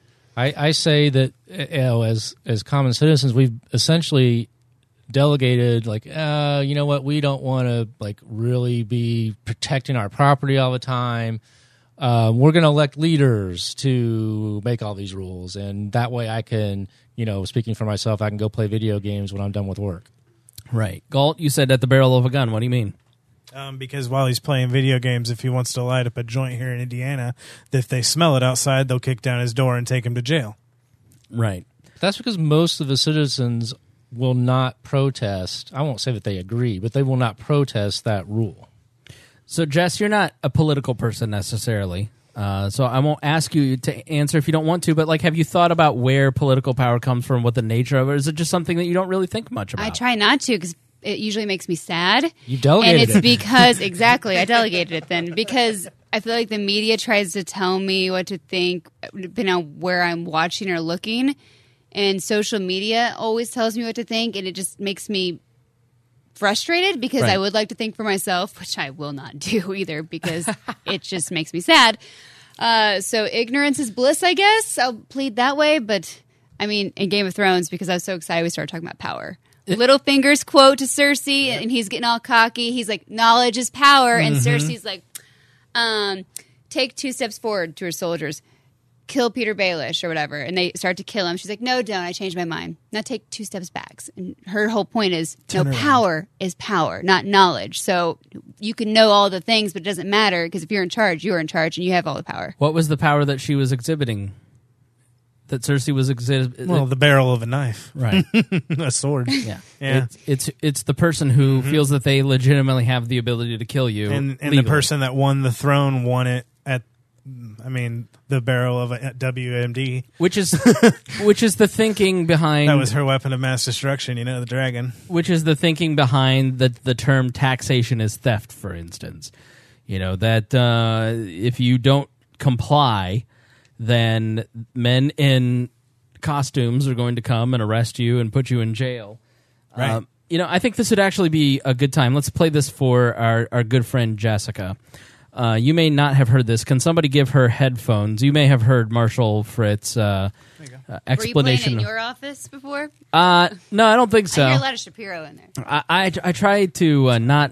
I, I say that, you know, as as common citizens, we've essentially delegated, like, uh, you know what, we don't want to like really be protecting our property all the time. Uh, we're going to elect leaders to make all these rules, and that way I can, you know, speaking for myself, I can go play video games when I'm done with work. Right. Galt, you said at the barrel of a gun. What do you mean? Um, because while he's playing video games, if he wants to light up a joint here in Indiana, if they smell it outside, they'll kick down his door and take him to jail. Right. That's because most of the citizens will not protest. I won't say that they agree, but they will not protest that rule. So, Jess, you're not a political person necessarily, uh, so I won't ask you to answer if you don't want to, but like, have you thought about where political power comes from, what the nature of it, or is it just something that you don't really think much about? I try not to because it usually makes me sad. You delegated And it's it. because, exactly, I delegated it then because I feel like the media tries to tell me what to think depending on where I'm watching or looking. And social media always tells me what to think, and it just makes me frustrated because Right. I would like to think for myself, which I will not do either because it just makes me sad. Uh, so ignorance is bliss, I guess. I'll plead that way. But I mean, in Game of Thrones, because I was so excited, we started talking about power. Littlefinger's quote to Cersei, and he's getting all cocky. He's like, knowledge is power. And Cersei's like, um, take two steps forward to her soldiers. Kill Peter Baelish or whatever. And they start to kill him. She's like, no, don't. I changed my mind. Now take two steps back. And her whole point is, no, power is power, not knowledge. So you can know all the things, but it doesn't matter because if you're in charge, you're in charge and you have all the power. What was the power that she was exhibiting? That Cersei was exhibiting? Well, the barrel of a knife, right. a sword. Yeah. Yeah. It's, it's it's the person who feels that they legitimately have the ability to kill you. and and legally. the person that won the throne won it at, I mean, the barrel of a W M D. Which is which is the thinking behind That was her weapon of mass destruction, you know, the dragon. which is the thinking behind the the term taxation is theft, for instance. You know, that uh, if you don't comply, then men in costumes are going to come and arrest you and put you in jail. Right. Um, you know, I think this would actually be a good time. Let's play this for our, our good friend Jessica. Uh, you may not have heard this. Can somebody give her headphones? You may have heard Marshall Fritz uh, uh, explanation. Were you playing in your office before? Uh, no, I don't think so. I hear a lot of Shapiro in there. I I, I try to uh, not.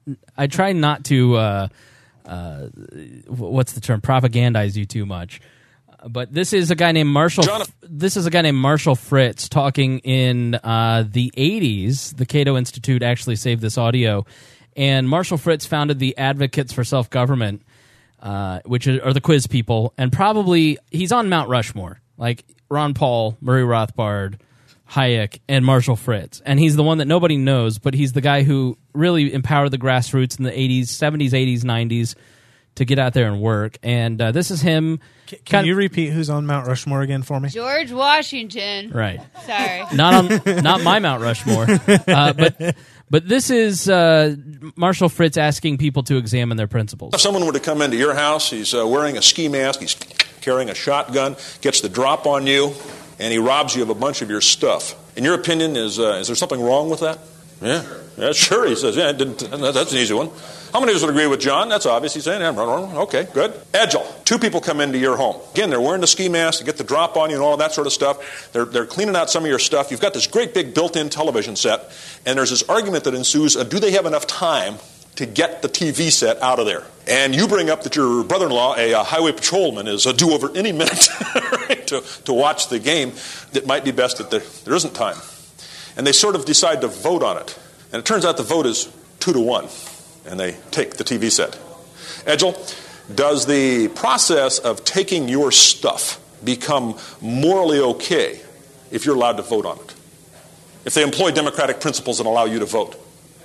I try not to. Uh, uh, what's the term? Propagandize you too much. But this is a guy named Marshall. Jonathan. This is a guy named Marshall Fritz talking in uh, the eighties. The Cato Institute actually saved this audio. And Marshall Fritz founded the Advocates for Self-Government, uh, which are the quiz people, and probably he's on Mount Rushmore, like Ron Paul, Murray Rothbard, Hayek, and Marshall Fritz. And he's the one that nobody knows, but he's the guy who really empowered the grassroots in the eighties, seventies, eighties, nineties to get out there and work. And uh, this is him. Can, can you repeat who's on Mount Rushmore again for me? George Washington. Right. Sorry. Not on, not my Mount Rushmore. Uh, but but this is uh, Marshall Fritz asking people to examine their principles. If someone were to come into your house, he's uh, wearing a ski mask, he's carrying a shotgun, gets the drop on you, and he robs you of a bunch of your stuff. In your opinion, is uh, is there something wrong with that? Yeah, yeah, sure. He says, yeah, didn't, that's an easy one. How many of us would agree with John? That's obvious. He's saying, yeah, okay, good. Edgel, two people come into your home. Again, they're wearing the ski mask to get the drop on you and all that sort of stuff. They're, they're cleaning out some of your stuff. You've got this great big built-in television set, and there's this argument that ensues, uh, do they have enough time to get the T V set out of there? And you bring up that your brother-in-law, a, a highway patrolman, is uh, due over any minute right, to, to watch the game. That might be best that there, there isn't time. And they sort of decide to vote on it. And it turns out the vote is two to one. And they take the T V set. Edgel, does the process of taking your stuff become morally okay if you're allowed to vote on it? If they employ democratic principles and allow you to vote?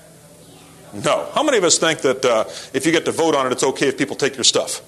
No. How many of us think that uh, if you get to vote on it, it's okay if people take your stuff?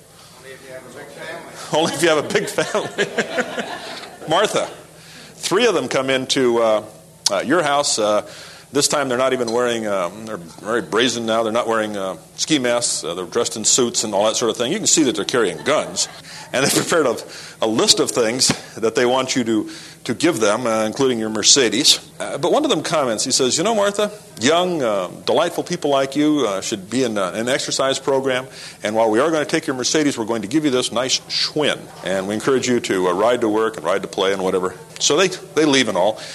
Only if you have a big family. Only if you have a big family. Martha, three of them come into uh, uh, your house. Uh, This time they're not even wearing, um, they're very brazen now, they're not wearing uh, ski masks, uh, they're dressed in suits and all that sort of thing. You can see that they're carrying guns. And they've prepared a, a list of things that they want you to, to give them, uh, including your Mercedes. Uh, but one of them comments, he says, you know, Martha, young, uh, delightful people like you uh, should be in uh, an exercise program. And while we are going to take your Mercedes, we're going to give you this nice Schwinn. And we encourage you to uh, ride to work and ride to play and whatever. So they, they leave and all.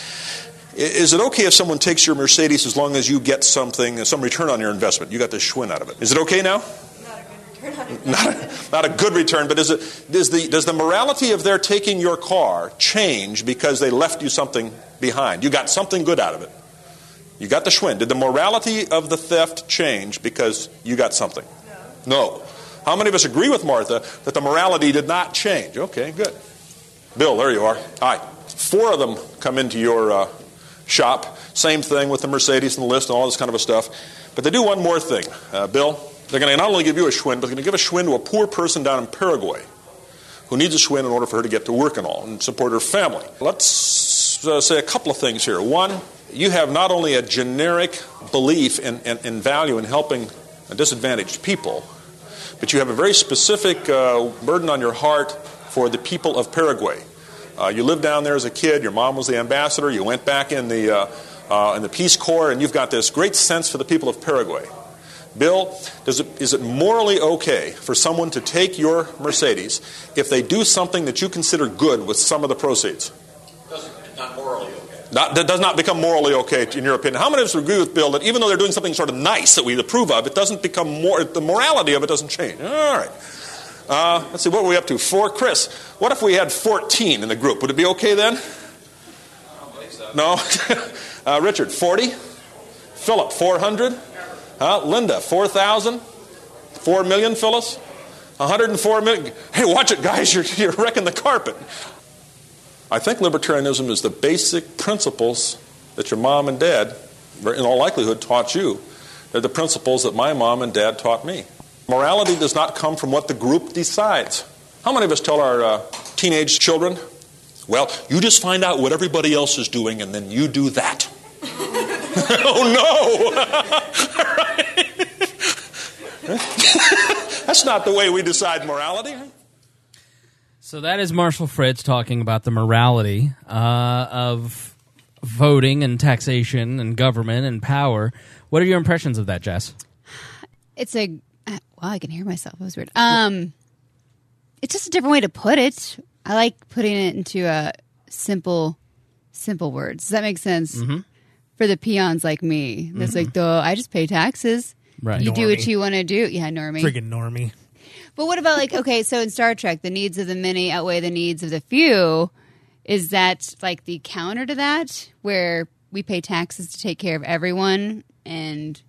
Is it okay if someone takes your Mercedes as long as you get something, some return on your investment? You got the Schwinn out of it. Is it okay now? Not a good return on investment. Not, not a good return, but is it, does, the, does the morality of their taking your car change because they left you something behind? You got something good out of it. You got the Schwinn. Did the morality of the theft change because you got something? No. No. How many of us agree with Martha that the morality did not change? Okay, good. Bill, there you are. All right. Four of them come into your uh, shop. Same thing with the Mercedes and the list and all this kind of a stuff. But they do one more thing. Uh, Bill, they're going to not only give you a Schwinn, but they're going to give a Schwinn to a poor person down in Paraguay who needs a Schwinn in order for her to get to work and all and support her family. Let's uh, say a couple of things here. One, you have not only a generic belief in, in, in value in helping disadvantaged people, but you have a very specific uh, burden on your heart for the people of Paraguay. Uh, you lived down there as a kid. Your mom was the ambassador. You went back in the uh, uh, in the Peace Corps, and you've got this great sense for the people of Paraguay. Bill, does it, is it morally okay for someone to take your Mercedes if they do something that you consider good with some of the proceeds? Doesn't, not morally okay. Not, that does not become morally okay, in your opinion. How many of us agree with Bill that even though they're doing something sort of nice that we approve of, it doesn't become more, the morality of it doesn't change? All right. Uh, let's see, what were we up to? Four. Chris, what if we had fourteen in the group? Would it be okay then? I don't believe so. No? uh, Richard, forty? Philip, four hundred? Uh, Linda, four thousand? four million, Phyllis? one hundred four million? Hey, watch it, guys. You're, you're wrecking the carpet. I think libertarianism is the basic principles that your mom and dad, in all likelihood, taught you. They're the principles that my mom and dad taught me. Morality does not come from what the group decides. How many of us tell our uh, teenage children, well, you just find out what everybody else is doing and then you do that? Oh, no! That's not the way we decide morality. So that is Marshall Fritz talking about the morality uh, of voting and taxation and government and power. What are your impressions of that, Jess? It's a wow. I can hear myself. That was weird. Um, it's just a different way to put it. I like putting it into a simple, simple words. Does that make sense? Mm-hmm. For the peons like me, that's mm-hmm. like, duh, I just pay taxes. Right. You Normie. do what you want to do. Yeah, normie. Friggin' normie. But what about like, okay, so in Star Trek, the needs of the many outweigh the needs of the few. Is that like the counter to that, where we pay taxes to take care of everyone? And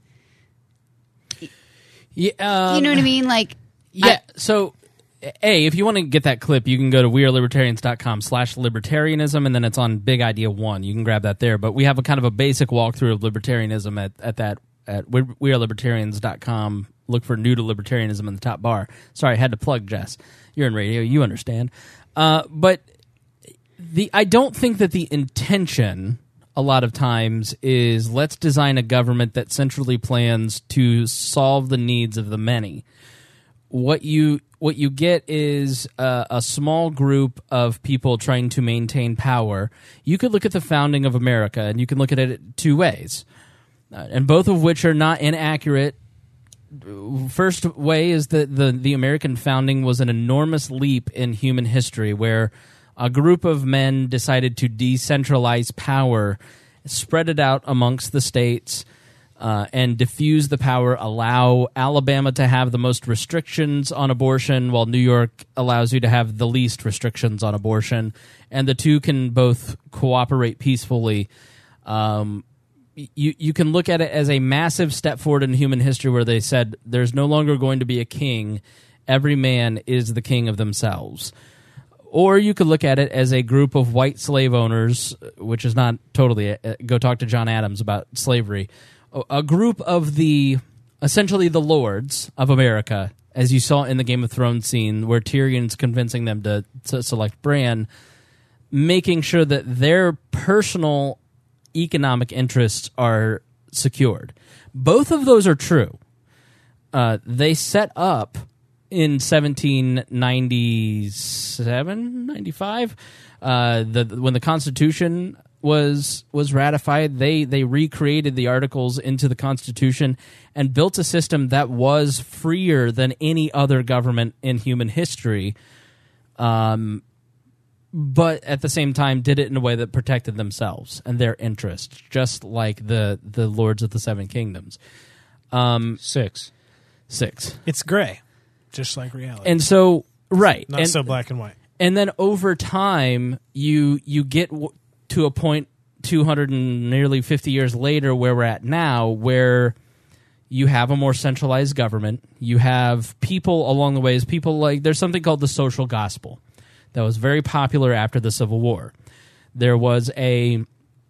yeah, um, you know what I mean? Like, yeah. I, so, A, if you want to get that clip, you can go to wearelibertarians.com slash libertarianism, and then it's on Big Idea one. You can grab that there. But we have a kind of a basic walkthrough of libertarianism at, at that at wearelibertarians dot com. Look for New to Libertarianism in the top bar. Sorry, I had to plug, Jess. You're in radio. You understand. Uh, but the I don't think that the intention a lot of times is let's design a government that centrally plans to solve the needs of the many. What you what you get is a, a small group of people trying to maintain power. You could look at the founding of America, and you can look at it two ways, uh, and both of which are not inaccurate. First way is that the, the American founding was an enormous leap in human history, where a group of men decided to decentralize power, spread it out amongst the states, uh, and diffuse the power, allow Alabama to have the most restrictions on abortion, while New York allows you to have the least restrictions on abortion, and the two can both cooperate peacefully. Um, you, you can look at it as a massive step forward in human history, where they said there's no longer going to be a king. Every man is the king of themselves. Or you could look at it as a group of white slave owners, which is not totally... A, go talk to John Adams about slavery. A group of the... essentially the lords of America, as you saw in the Game of Thrones scene, where Tyrion's convincing them to, to select Bran, making sure that their personal economic interests are secured. Both of those are true. Uh, they set up... in seventeen ninety-seven, ninety-five, uh, the when the Constitution was was ratified, they they recreated the articles into the Constitution and built a system that was freer than any other government in human history. Um, but at the same time, did it in a way that protected themselves and their interests, just like the the Lords of the Seven Kingdoms. Um, Six, six. It's gray. Just like reality. And so, right. Not and, so black and white. And then over time, you you get w- to a point two hundred and nearly fifty years later where we're at now, where you have a more centralized government. You have people along the ways, people like, there's something called the social gospel that was very popular after the Civil War. There was a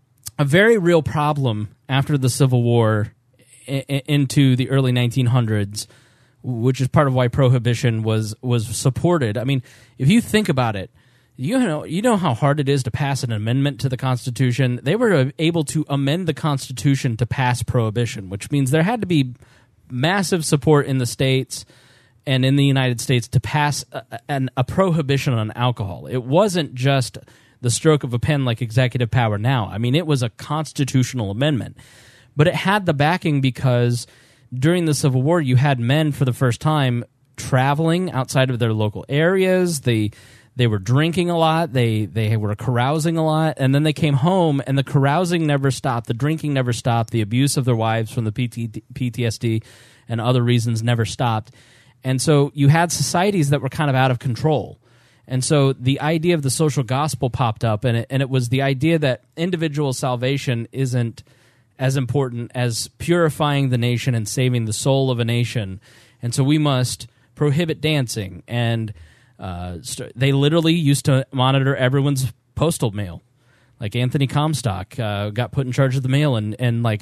a very real problem after the Civil War I- I- into the early nineteen hundreds, which is part of why prohibition was was supported. I mean, if you think about it, you know you know how hard it is to pass an amendment to the Constitution. They were able to amend the Constitution to pass prohibition, which means there had to be massive support in the states and in the United States to pass a, an, a prohibition on alcohol. It wasn't just the stroke of a pen like executive power now. I mean, it was a constitutional amendment. But it had the backing because during the Civil War, you had men for the first time traveling outside of their local areas. They they were drinking a lot. They they were carousing a lot. And then they came home, and the carousing never stopped. The drinking never stopped. The abuse of their wives from the P T S D and other reasons never stopped. And so you had societies that were kind of out of control. And so the idea of the social gospel popped up, and it, and it was the idea that individual salvation isn't as important as purifying the nation and saving the soul of a nation. And so we must prohibit dancing. And uh, st- they literally used to monitor everyone's postal mail. Like Anthony Comstock uh, got put in charge of the mail, and, and like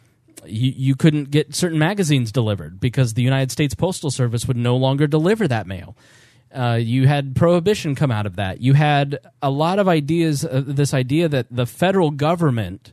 you, you couldn't get certain magazines delivered because the United States Postal Service would no longer deliver that mail. Uh, you had prohibition come out of that. You had a lot of ideas, uh, this idea that the federal government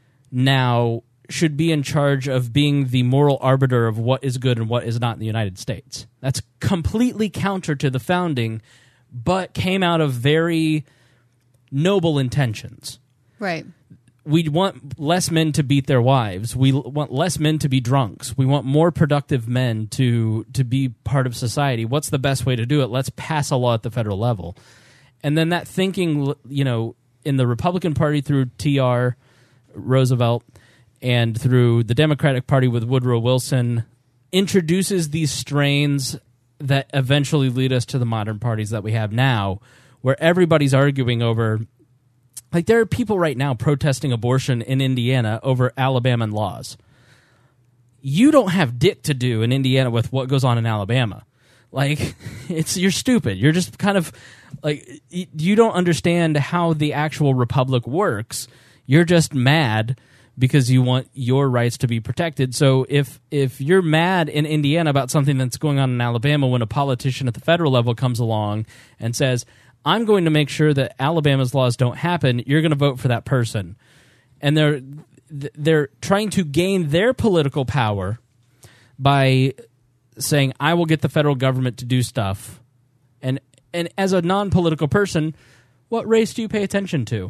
now should be in charge of being the moral arbiter of what is good and what is not in the United States. That's completely counter to the founding, but came out of very noble intentions. Right. we want less men to beat their wives. We l- want less men to be drunks. We want more productive men to to be part of society. What's the best way to do it? Let's pass a law at the federal level. And then that thinking, you know, in the Republican Party through T R Roosevelt and through the Democratic Party with Woodrow Wilson introduces these strains that eventually lead us to the modern parties that we have now, where everybody's arguing over, like, there are people right now protesting abortion in Indiana over Alabama laws. You don't have dick to do in Indiana with what goes on in Alabama. Like, it's you're stupid. You're just kind of like, you don't understand how the actual republic works. You're just mad because you want your rights to be protected. So if if you're mad in Indiana about something that's going on in Alabama, when a politician at the federal level comes along and says, I'm going to make sure that Alabama's laws don't happen, you're going to vote for that person. And they're they're trying to gain their political power by saying, I will get the federal government to do stuff. And and as a non-political person, what race do you pay attention to?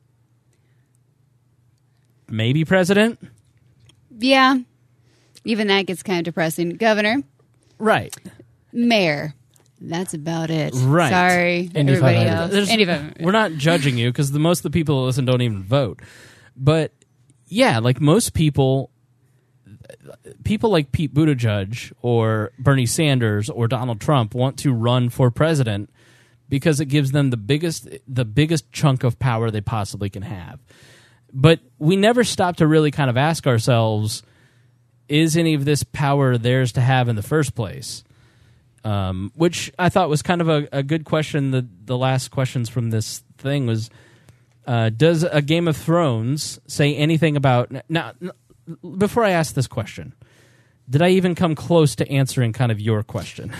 Maybe president? Yeah. Even that gets kind of depressing. Governor. Right. Mayor. That's about it. Right. Sorry, Indy everybody five hundred. else. There's- Indy five hundred. We're not judging you because the most of the people that listen don't even vote. But yeah, like most people, people like Pete Buttigieg or Bernie Sanders or Donald Trump want to run for president because it gives them the biggest the biggest chunk of power they possibly can have. But we never stop to really kind of ask ourselves, is any of this power theirs to have in the first place? Um, which I thought was kind of a, a good question. The, the last questions from this thing was, uh, does a Game of Thrones say anything about... Now, n- before I ask this question, did I even come close to answering kind of your question?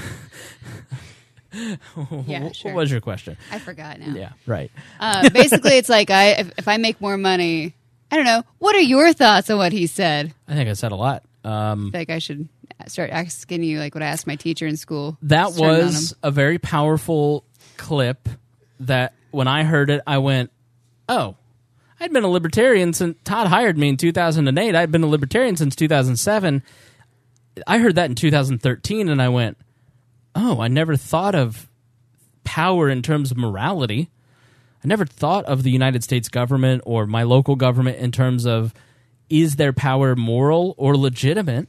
Yeah, sure. What was your question? I forgot now. Yeah, right. Uh, basically, it's like I if, if I make more money, I don't know. What are your thoughts on what he said? I think I said a lot. Um, Like I should start asking you like what I asked my teacher in school. That Starting on was him. a very powerful clip that when I heard it, I went, oh, I'd been a libertarian since Todd hired me in two thousand eight. I'd been a libertarian since two thousand seven. I heard that in two thousand thirteen, and I went, oh, I never thought of power in terms of morality. I never thought of the United States government or my local government in terms of, is their power moral or legitimate?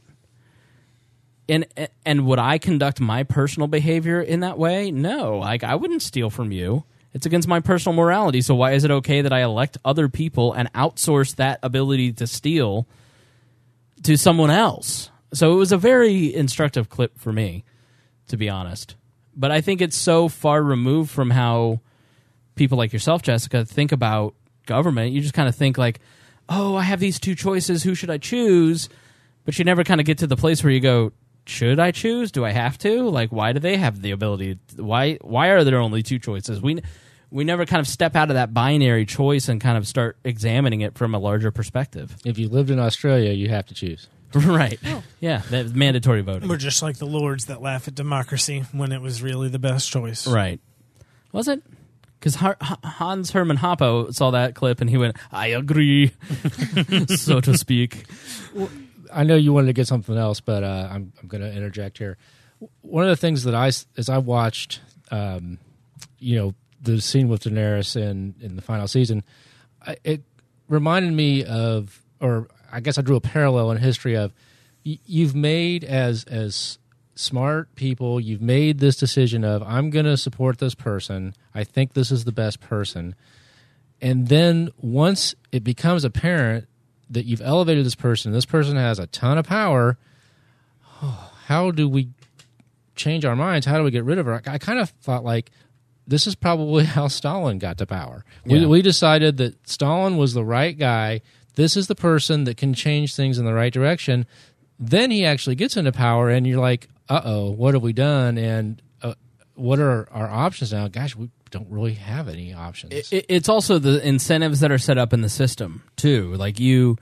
And and would I conduct my personal behavior in that way? No, like I wouldn't steal from you. It's against my personal morality. So why is it okay that I elect other people and outsource that ability to steal to someone else? So it was a very instructive clip for me, to be honest. But I think it's so far removed from how people like yourself, Jessica, think about government. You just kind of think like, oh, I have these two choices. Who should I choose? But you never kind of get to the place where you go, should I choose? Do I have to? Like, why do they have the ability? Why why are there only two choices? We we never kind of step out of that binary choice and kind of start examining it from a larger perspective. If you lived in Australia, you have to choose. Right. Yeah, that's mandatory voting. We're just like the lords that laugh at democracy when it was really the best choice. Right. Was it? Because Hans Hermann Hoppe saw that clip and he went, I agree, so to speak. I know you wanted to get something else, but uh, I'm, I'm going to interject here. One of the things that I, as I watched, um, you know, the scene with Daenerys in, in the final season, I, it reminded me of, or I guess I drew a parallel in history of, y- you've made as as smart people, you've made this decision of, I'm going to support this person. I think this is the best person. And then once it becomes apparent that you've elevated this person, this person has a ton of power, oh, how do we change our minds? How do we get rid of her? I, I kind of thought like, this is probably how Stalin got to power. Yeah. We, we decided that Stalin was the right guy. This is the person that can change things in the right direction. Then he actually gets into power, and you're like, uh-oh, what have we done? And uh, what are our options now? Gosh, we don't really have any options. It, it, it's also the incentives that are set up in the system, too. Like, you,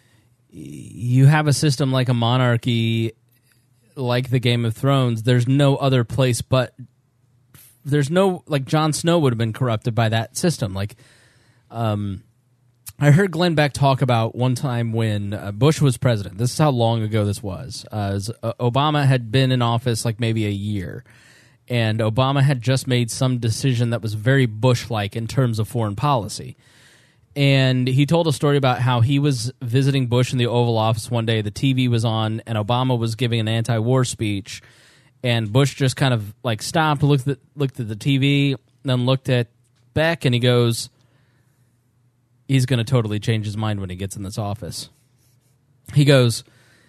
you have a system like a monarchy, like the Game of Thrones. There's no other place but... There's no... Like, Jon Snow would have been corrupted by that system. Like, um... I heard Glenn Beck talk about one time when uh, Bush was president. This is how long ago this was. Uh, was uh, Obama had been in office like maybe a year, and Obama had just made some decision that was very Bush-like in terms of foreign policy. And he told a story about how he was visiting Bush in the Oval Office one day. The T V was on, and Obama was giving an anti-war speech, and Bush just kind of like stopped, looked at looked at the T V, then looked at Beck, and he goes, he's going to totally change his mind when he gets in this office. He goes,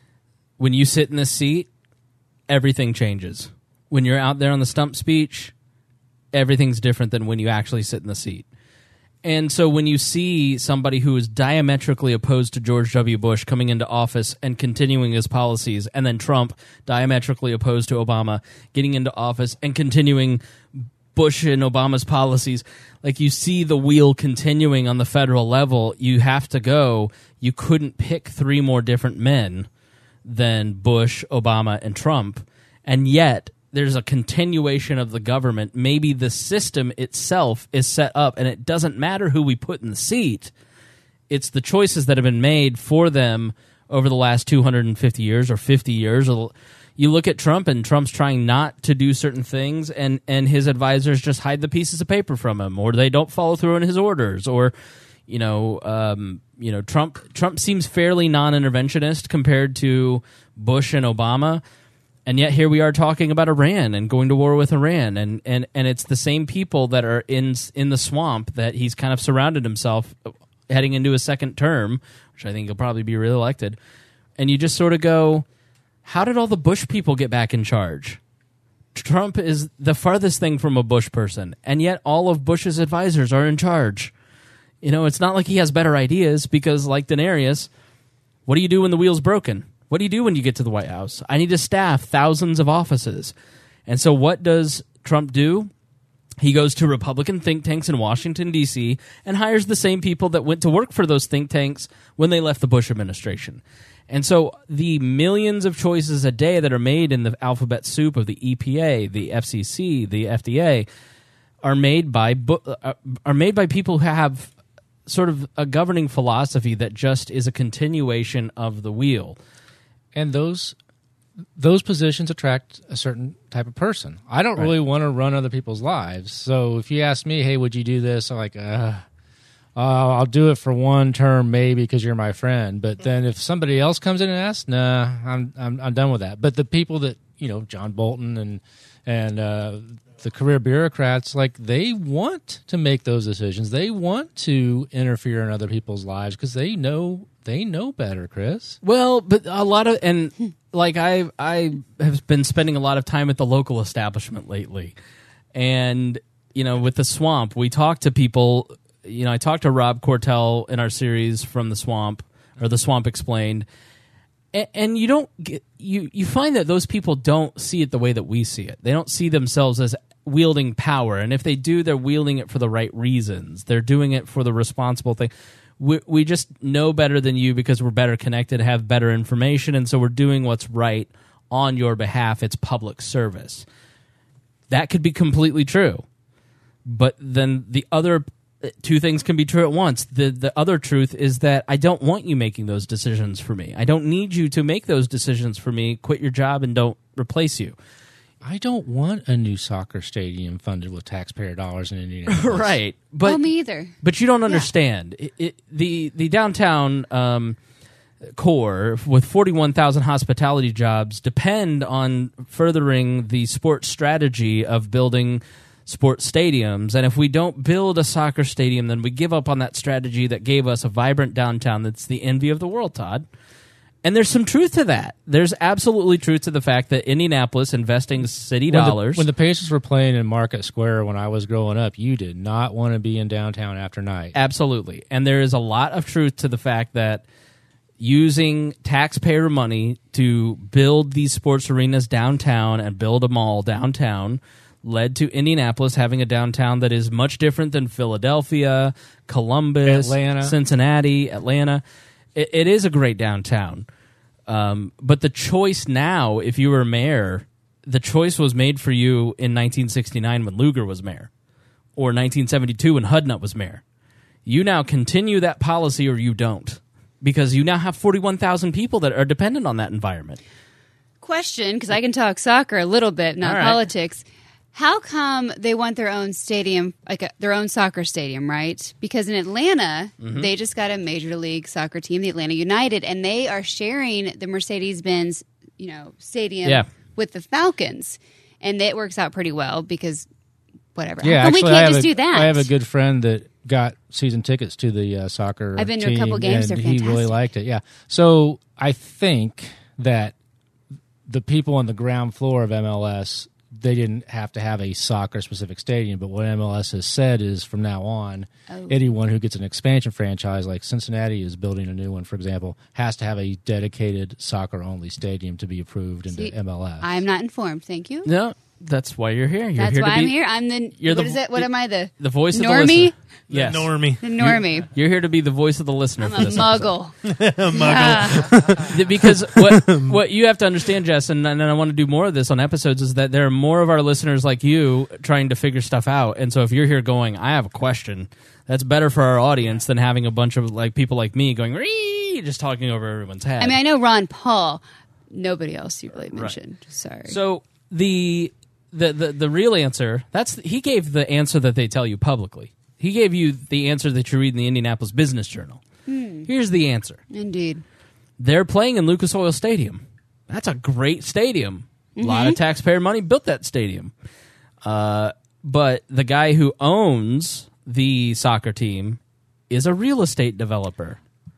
when you sit in this seat, everything changes. When you're out there on the stump speech, everything's different than when you actually sit in the seat. And so when you see somebody who is diametrically opposed to George W. Bush coming into office and continuing his policies, and then Trump, diametrically opposed to Obama, getting into office and continuing Bush and Obama's policies, like you see the wheel continuing on the federal level, you have to go, you couldn't pick three more different men than Bush, Obama, and Trump, and yet there's a continuation of the government. Maybe the system itself is set up, and it doesn't matter who we put in the seat. It's the choices that have been made for them over the last two hundred fifty years or fifty years. You look at Trump, and Trump's trying not to do certain things, and, and his advisors just hide the pieces of paper from him, or they don't follow through on his orders, or you know, um, you know, Trump Trump seems fairly non-interventionist compared to Bush and Obama. And yet here we are talking about Iran and going to war with Iran, and, and, and it's the same people that are in in the swamp that he's kind of surrounded himself heading into his second term, which I think he'll probably be reelected. And you just sort of go, how did all the Bush people get back in charge? Trump is the farthest thing from a Bush person, and yet all of Bush's advisors are in charge. You know, it's not like he has better ideas, because like Daenerys, what do you do when the wheel's broken? What do you do when you get to the White House? I need to staff thousands of offices. And so what does Trump do? He goes to Republican think tanks in Washington, D C, and hires the same people that went to work for those think tanks when they left the Bush administration. And so the millions of choices a day that are made in the alphabet soup of the E P A, the F C C, the F D A, are made by uh, are made by people who have sort of a governing philosophy that just is a continuation of the wheel. And those those positions attract a certain type of person. I don't Right. really want to run other people's lives. So if you ask me, hey, would you do this? I'm like, uh, uh, I'll do it for one term maybe because you're my friend. But then if somebody else comes in and asks, nah, I'm I'm I'm done with that. But the people that, you know, John Bolton and and uh, the career bureaucrats, like they want to make those decisions. They want to interfere in other people's lives because they know they know better, Chris. Well, but a lot of, and like I I have been spending a lot of time at the local establishment lately, and you know, with the swamp, we talk to people. You know, I talked to Rob Cortell in our series from the Swamp, or the Swamp Explained, and, and you don't get, you you find that those people don't see it the way that we see it. They don't see themselves as wielding power, and if they do, they're wielding it for the right reasons. They're doing it for the responsible thing. We, we just know better than you because we're better connected, have better information, and so we're doing what's right on your behalf. It's public service. That could be completely true. But then the other two things can be true at once. The the other truth is that I don't want you making those decisions for me. I don't need you to make those decisions for me. Quit your job and don't replace you. I don't want a new soccer stadium funded with taxpayer dollars in Indianapolis. Right. But well, me either. But you don't understand. It, it, the the downtown um, core with forty-one thousand hospitality jobs depend on furthering the sports strategy of building sports stadiums. And if we don't build a soccer stadium, then we give up on that strategy that gave us a vibrant downtown that's the envy of the world, Todd. And there's some truth to that. There's absolutely truth to the fact that Indianapolis investing city when dollars. The, when the Pacers were playing in Market Square when I was growing up, you did not want to be in downtown after night. Absolutely. And there is a lot of truth to the fact that using taxpayer money to build these sports arenas downtown and build a mall downtown led to Indianapolis having a downtown that is much different than Philadelphia, Columbus, Atlanta. Cincinnati, Atlanta. It, it is a great downtown. Um, but the choice now, if you were mayor, the choice was made for you in nineteen sixty-nine when Lugar was mayor, or nineteen seventy-two when Hudnut was mayor. you now continue that policy or you don't, because you now have forty-one thousand people that are dependent on that environment. Question, because I can talk soccer a little bit, not All right. politics. How come they want their own stadium, like a, their own soccer stadium, right? Because in Atlanta, Mm-hmm. they just got a major league soccer team, the Atlanta United, and they are sharing the Mercedes-Benz, you know, stadium Yeah. with the Falcons, and it works out pretty well because whatever. Yeah, How come actually, we I can't have just a, do that? I have a good friend that got season tickets to the uh, soccer. I've been to a team, couple games. and They're he really fantastic. liked it. Yeah, so I think that the people on the ground floor of M L S, they didn't have to have a soccer specific stadium, but what M L S has said is from now on, Oh. anyone who gets an expansion franchise, like Cincinnati is building a new one, for example, has to have a dedicated soccer only stadium to be approved into See, M L S. I'm not informed. Thank you. No, that's why you're here. You're That's here why to be I'm here. I'm the. You're what the- is it? What am I? The the voice of the normie? listener. Yes. Normie. The normie. You're here to be the voice of the listener. I'm for a this episode. muggle. Yeah. Because what what you have to understand, Jess, and, and I want to do more of this on episodes, is that there are more of our listeners like you trying to figure stuff out. And so if you're here going, I have a question, that's better for our audience than having a bunch of like people like me going, Ree! Just talking over everyone's head. I mean, I know Ron Paul. Nobody else you really mentioned. Sorry. So the, the the the real answer, that's he gave the answer that they tell you publicly. He gave you the answer that you read in the Indianapolis Business Journal. Hmm. Here's the answer. Indeed. They're playing in Lucas Oil Stadium. That's a great stadium. A lot Mm-hmm. of taxpayer money built that stadium. Uh, but the guy who owns the soccer team is a real estate developer.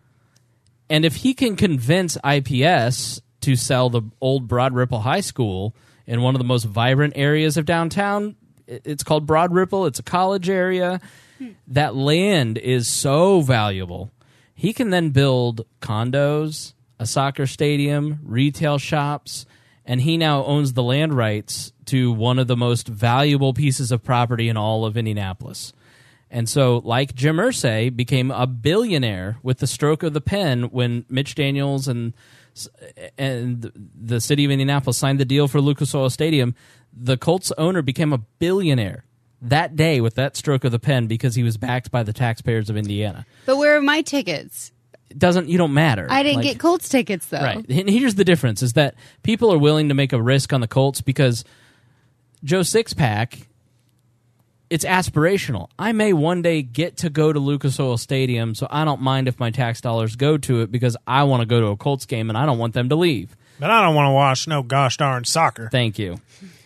And if he can convince I P S to sell the old Broad Ripple High School in one of the most vibrant areas of downtown, it's called Broad Ripple, it's a college area, that land is so valuable. He can then build condos, a soccer stadium, retail shops, and he now owns the land rights to one of the most valuable pieces of property in all of Indianapolis. And so, like Jim Irsay became a billionaire with the stroke of the pen when Mitch Daniels and and the city of Indianapolis signed the deal for Lucas Oil Stadium, the Colts owner became a billionaire that day with that stroke of the pen because he was backed by the taxpayers of Indiana. But where are my tickets? It doesn't you don't matter. I didn't Like- get Colts tickets though. Right. And here's the difference is that people are willing to make a risk on the Colts because Joe Sixpack, it's aspirational. I may one day get to go to Lucas Oil Stadium, so I don't mind if my tax dollars go to it because I want to go to a Colts game and I don't want them to leave. But I don't want to watch no gosh darn soccer. Thank you.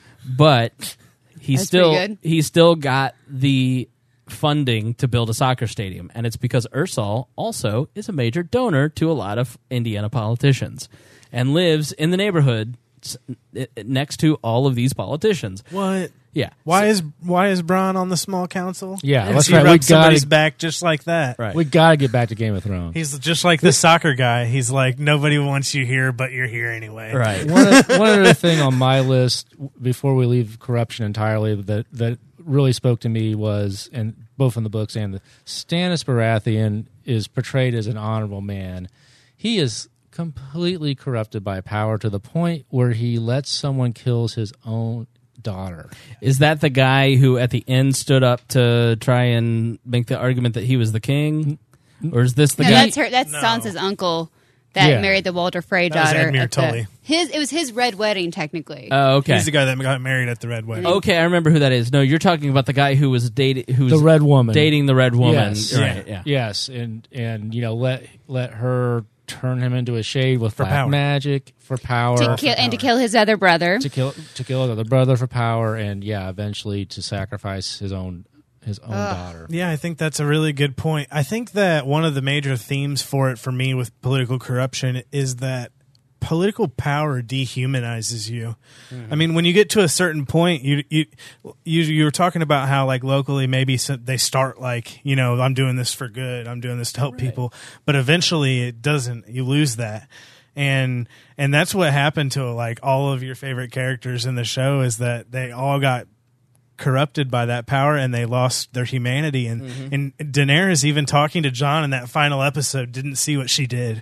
But he's That's still pretty good. he's still got the funding to build a soccer stadium, and it's because Ursal also is a major donor to a lot of Indiana politicians and lives in the neighborhood s- next to all of these politicians. What? Yeah. Why So- is why is Braun on the small council? Yeah, And that's he right. We rubs somebody's gotta- back just like that. Right. We got to get back to Game of Thrones. He's just like the soccer guy. He's like, nobody wants you here, but you're here anyway. Right. one, o- one other thing on my list w- before we leave corruption entirely that that really spoke to me was, and both in the books and the Stannis Baratheon is portrayed as an honorable man. He is completely corrupted by power to the point where he lets someone kill his own daughter. Is that the guy who at the end stood up to try and make the argument that he was the king? Or is this the No, guy? that's her. That's No. Sansa's uncle that Yeah. married the Walter Frey That was daughter. Edmure at the- Tully. his it was his red wedding technically. Oh, okay. He's the guy that got married at the Red Wedding. Okay, I remember who that is. No, you're talking about the guy who was dating, who was The Red Woman. dating the red woman. Yes. Right, yeah. Yes, and and you know let let her turn him into a shade with For black power. magic for power. to kill and to kill his other brother. to kill to kill another brother for power, and yeah, eventually to sacrifice his own his own daughter. Yeah, I think that's a really good point. I think that one of the major themes for it for me with political corruption is that political power dehumanizes you. I mean, when you get to a certain point, you you you you were talking about how like locally maybe so- they start like, you know, I'm doing this for good, I'm doing this to help people, but eventually it doesn't. You lose that. And and that's what happened to like all of your favorite characters in the show is that they all got corrupted by that power and they lost their humanity. And, Mm-hmm. and Daenerys, even talking to Jon in that final episode, didn't see what she did.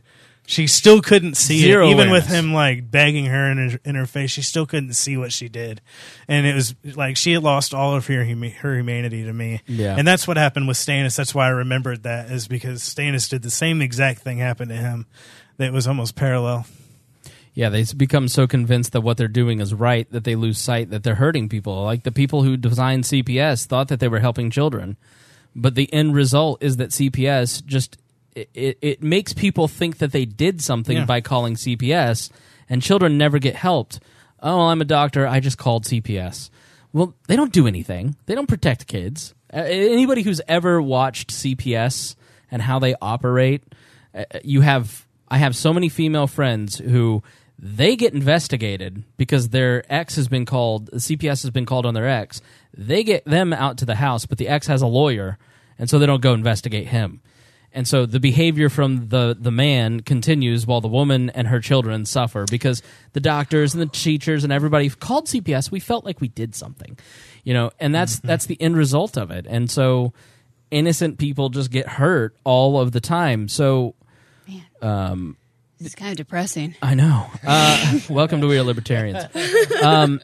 She still couldn't see Zero it, even awareness. with him like begging her in her, in her face. She still couldn't see what she did, and it was like she had lost all of her huma- her humanity to me. Yeah. And that's what happened with Stannis. That's why I remembered that, is because Stannis did the same exact thing happen to him. That was almost parallel. Yeah, they become so convinced that what they're doing is right that they lose sight that they're hurting people. Like the people who designed C P S thought that they were helping children, but the end result is that C P S just it, it, it makes people think that they did something Yeah. by calling C P S, and children never get helped. Oh, well, I'm a doctor. I just called C P S. Well, they don't do anything. They don't protect kids. Uh, anybody who's ever watched C P S and how they operate, uh, you have. I have so many female friends who. They get investigated because their ex has been called, the C P S has been called on their ex. They get them out to the house, but the ex has a lawyer, and so they don't go investigate him. And so the behavior from the, the man continues while the woman and her children suffer because the doctors and the teachers and everybody called C P S. We felt like we did something, you know, and that's mm-hmm. that's the end result of it. And so innocent people just get hurt all of the time. So, Man. um, This is kind of depressing. I know. Uh, welcome to We Are Libertarians. Um,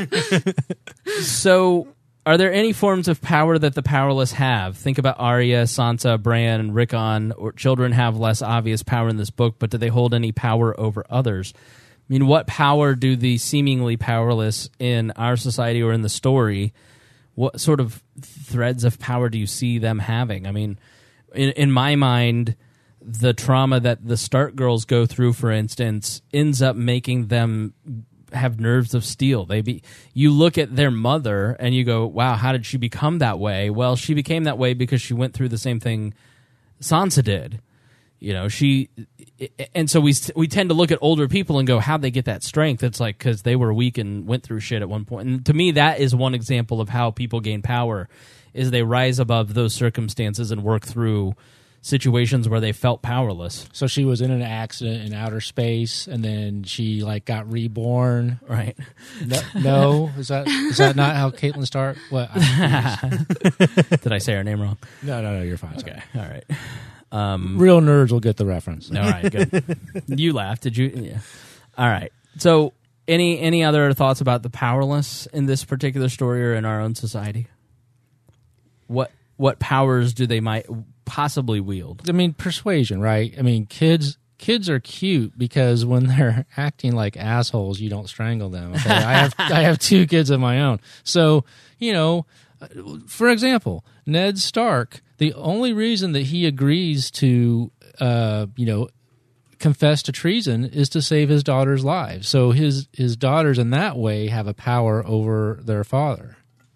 so, are there any forms of power that the powerless have? Think about Arya, Sansa, Bran, Rickon. Or children have less obvious power in this book, but do they hold any power over others? I mean, what power do the seemingly powerless in our society or in the story? What sort of threads of power do you see them having? I mean, in, in my mind. The trauma that the Stark girls go through, for instance, ends up making them have nerves of steel. They be you look at their mother and you go, "Wow, how did she become that way?" Well, she became that way because she went through the same thing Sansa did. You know, she and so we we tend to look at older people and go, "How'd they get that strength?" It's like because they were weak and went through shit at one point. And to me, that is one example of how people gain power: is they rise above those circumstances and work through situations where they felt powerless. So she was in an accident in outer space, and then she like got reborn. Right? No, no? is that is that not how Caitlin Stark? What? I, Did I say her name wrong? no, no, no. You're fine. Okay, all right. Um, Real nerds will get the reference. all right, good. You laughed, did you? Yeah. All right. So, any any other thoughts about the powerless in this particular story or in our own society? What what powers do they might possibly wield? I mean, persuasion, right? I mean, kids kids are cute because when they're acting like assholes, you don't strangle them. Okay? I have I have two kids of my own, so you know, for example, Ned Stark. The only reason that he agrees to, uh, you know, confess to treason is to save his daughter's lives. So his his daughters, in that way, have a power over their father.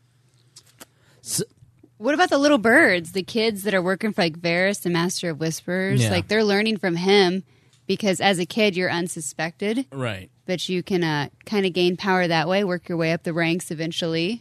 So, What about the little birds, the kids that are working for like Varys, the Master of Whispers? Yeah. Like they're learning from him because as a kid you're unsuspected, right. but you can uh, kind of gain power that way, work your way up the ranks eventually.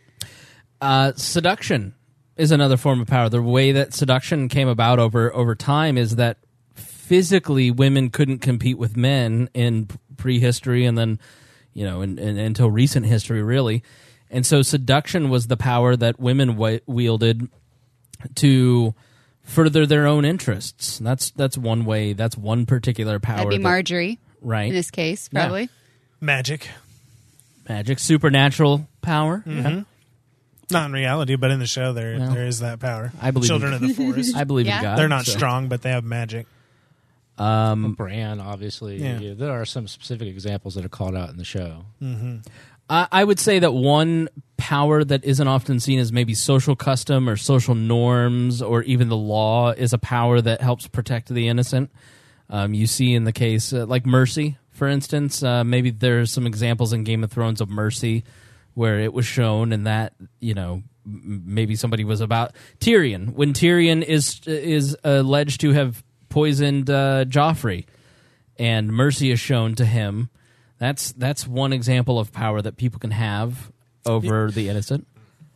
Uh, seduction is another form of power. The way that seduction came about over over time is that physically women couldn't compete with men in prehistory and then, you know, in, in, until recent history, really. And so seduction was the power that women w- wielded to further their own interests. That's that's one way. That's one particular power. That'd be that- Marjorie, right? in this case, Yeah. probably. Magic. Magic, supernatural power. Mm-hmm. Yeah. Not in reality, but in the show, there Well, there is that power. I believe Children in- of the Forest. I believe Yeah. in God. They're not so. strong, but they have magic. Um, Bran, obviously. Yeah. Yeah, there are some specific examples that are called out in the show. I I would say that one power that isn't often seen as maybe social custom or social norms or even the law is a power that helps protect the innocent. Um, you see in the case, uh, like mercy, for instance, uh, maybe there's some examples in Game of Thrones of mercy where it was shown and that, you know, m- maybe somebody was about Tyrion. When Tyrion is is alleged to have poisoned uh, Joffrey and mercy is shown to him, That's that's one example of power that people can have over the innocent.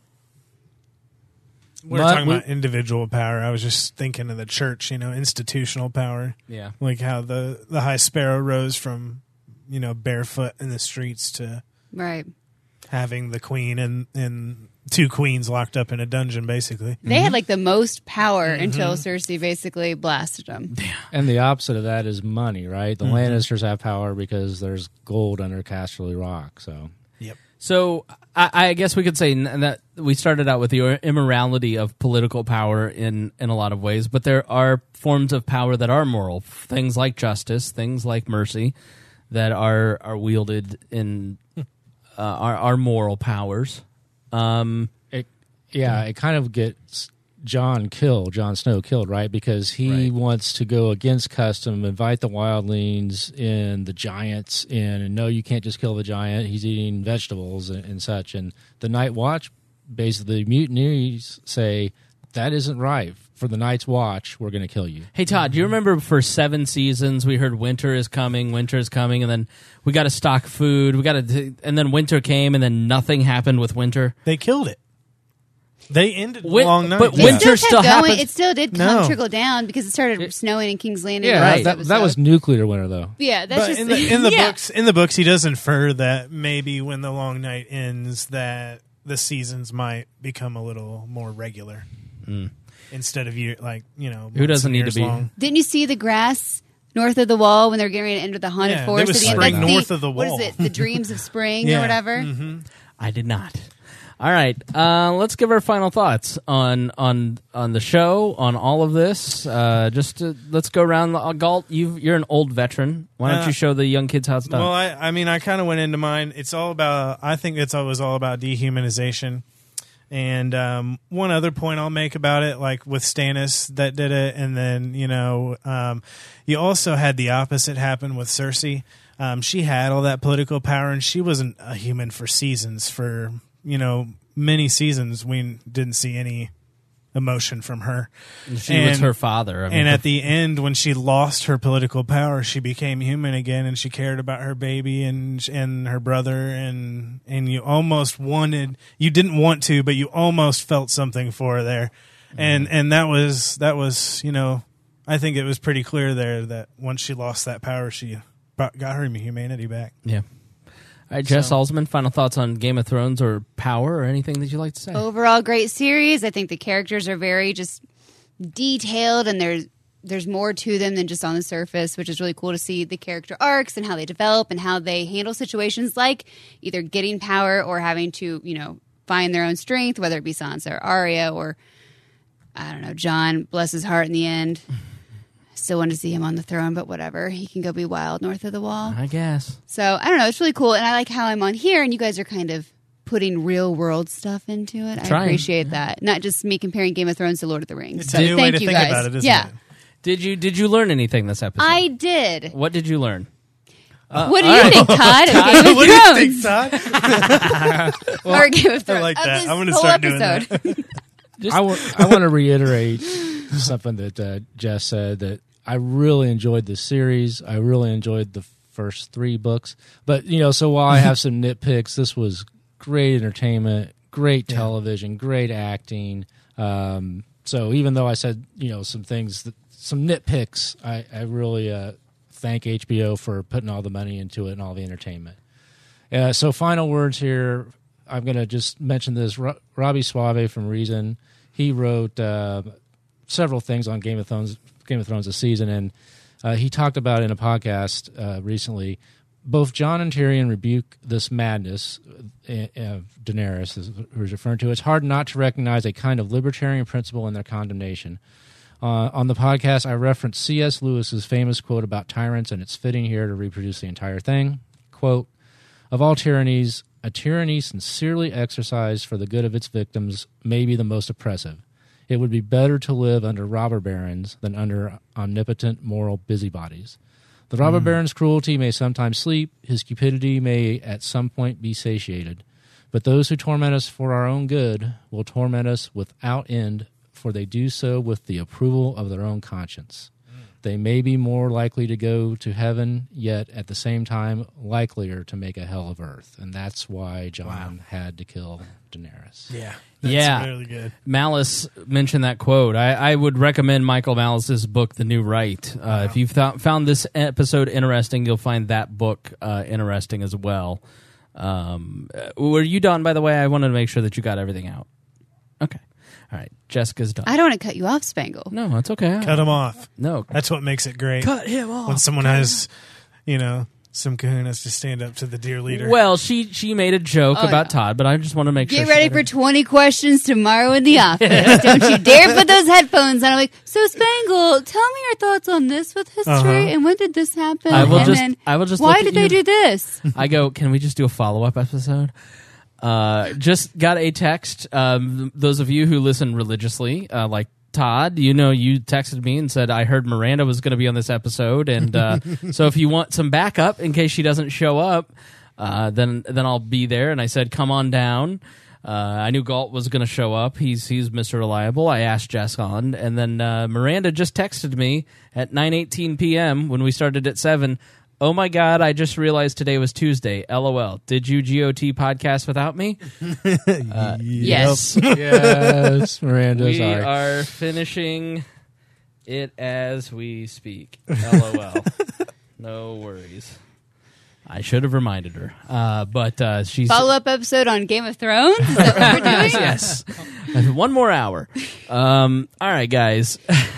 We're But talking we- about individual power. I was just thinking of the church, you know, institutional power. Yeah. Like how the, the High Sparrow rose from, you know, barefoot in the streets to Right. having the queen and, and two queens locked up in a dungeon, basically. They had like the most power until Cersei basically blasted them. And the opposite of that is money, right? The Lannisters have power because there's gold under Casterly Rock. So, Yep. So I, I guess we could say n- that we started out with the immorality of political power in, in a lot of ways, but there are forms of power that are moral, things like justice, things like mercy, that are are wielded in uh, our, our moral powers. Um, it, yeah, it kind of gets Jon killed, Jon Snow killed, right? Because he Right. wants to go against custom, invite the wildlings and the giants in, and no, you can't just kill the giant. He's eating vegetables and, and such. And the Night Watch, basically, mutineers say, that isn't right. For the Night's Watch, we're going to kill you. Hey, Todd, do you remember for seven seasons we heard winter is coming, winter is coming, and then we got to stock food, we got to, and then winter came, and then nothing happened with winter? They killed it. They ended Win- long night. but It winter still still kept going. happens. It still did No. come trickle down because it started snowing in King's Landing. Yeah, the last that, that was episode. nuclear winter, though. yeah. That's But just in the, in the yeah. books, in the books, he does infer that maybe when the long night ends, that the seasons might become a little more regular instead of year, like you know, Who doesn't months and need to years be- long. Didn't you see the grass north of the wall when they're getting ready to enter the haunted Yeah, forest? there was at the end? spring That's north of the What wall. is it? The dreams of spring Yeah. or whatever. I did not. All right, uh, let's give our final thoughts on on on the show, on all of this. Uh, just to, let's go around. Uh, Galt, you you're an old veteran. Why don't Uh, you show the young kids how it's done? Well, I, I mean, I kind of went into mine. It's all about. I think it's always all about dehumanization. And um, one other point I'll make about it, like with Stannis that did it, and then you know, um, you also had the opposite happen with Cersei. Um, she had all that political power, and she wasn't a human for seasons. For you know, many seasons, we didn't see any emotion from her. she was and- her father. I mean, And at the end, when she lost her political power, she became human again, and she cared about her baby and and her brother, and and you almost wanted, you didn't want to, but you almost felt something for her there, and and that was that was you know, I think it was pretty clear there that once she lost that power, she brought, got her humanity back. yeah. All right, Jess Alsman, final thoughts on Game of Thrones or Power or anything that you'd like to say? Overall, great series. I think the characters are very just detailed, and there's there's more to them than just on the surface, which is really cool to see the character arcs and how they develop and how they handle situations like either getting power or having to, you know, find their own strength, whether it be Sansa or Arya or I don't know, Jon, bless his heart in the end. Still want to see him on the throne, but whatever. He can go be wild north of the wall. I guess. So I don't know. It's really cool, and I like how I'm on here, and you guys are kind of putting real world stuff into it. I Trying. appreciate that. Not just me comparing Game of Thrones to Lord of the Rings. It's So a new way thank to you think guys. about it, isn't yeah, it? Did you did you learn anything this episode? I did. What did you learn? what do you think, Todd? Of Game of What do you Thrones think, Todd? or Game of Thrones? like of that. this I'm gonna whole start doing episode. I want I want to reiterate something that uh, Jess said, that I really enjoyed this series. I really enjoyed the first three books. But, you know, so while I have some nitpicks, this was great entertainment, great television, great acting. Um, so even though I said, you know, some things, that, some nitpicks, I, I really uh, thank H B O for putting all the money into it and all the entertainment. Uh, so final words here. I'm going to just mention this. Ro- Robbie Suave from Reason, he wrote uh, several things on Game of Thrones, Game of Thrones this season, and uh, he talked about in a podcast uh, recently, both Jon and Tyrion rebuke this madness uh, of Daenerys, as who is referring to. It's hard not to recognize a kind of libertarian principle in their condemnation. Uh, on the podcast, I referenced C S. Lewis's famous quote about tyrants, and it's fitting here to reproduce the entire thing. Quote, "Of all tyrannies, a tyranny sincerely exercised for the good of its victims may be the most oppressive. It would be better to live under robber barons than under omnipotent moral busybodies. The robber Mm. baron's cruelty may sometimes sleep, his cupidity may at some point be satiated. But those who torment us for our own good will torment us without end, for they do so with the approval of their own conscience. They may be more likely to go to heaven, yet at the same time likelier to make a hell of earth." And that's why Jon had to kill Daenerys. Yeah. That's Yeah. really good. Malice mentioned that quote. I, I would recommend Michael Malice's book, The New Right. Uh, If you've th- found this episode interesting, you'll find that book uh, interesting as well. Um, uh, were you done, by the way? I wanted to make sure that you got everything out. Okay. All right. Jessica's done. I don't want to cut you off, Spangle. No, it's okay. Cut him off. No. That's what makes it great. Cut him off. When someone has, you know, some kahunas to stand up to the dear leader. Well, she she made a joke Oh, about no. Todd, but I just want to make Get sure. ready she for twenty questions tomorrow in the office. Don't you dare put those headphones on. I'm like, so Spangle, tell me your thoughts on this with history Uh-huh. and when did this happen? I will and just- then, I will just why look did at they you. do this? I go, can we just do a follow up episode? Uh, just got a text. Um, those of you who listen religiously, uh, like Todd, you know, you texted me and said, I heard Miranda was going to be on this episode. And uh, so if you want some backup in case she doesn't show up, uh, then then I'll be there. And I said, come on down. Uh, I knew Galt was going to show up. He's he's Mister Reliable. I asked Jess on. And then uh, Miranda just texted me at nine eighteen p.m. when we started at seven. Oh my God, I just realized today was Tuesday. LOL. Did you G O T podcast without me? Uh, Yes. Yes, Miranda. we sorry. are finishing it as we speak. LOL. No worries. I should have reminded her. Uh, but uh, she's... Follow up episode on Game of Thrones? Is that what we're doing? Yes. One more hour. Um, all right, guys.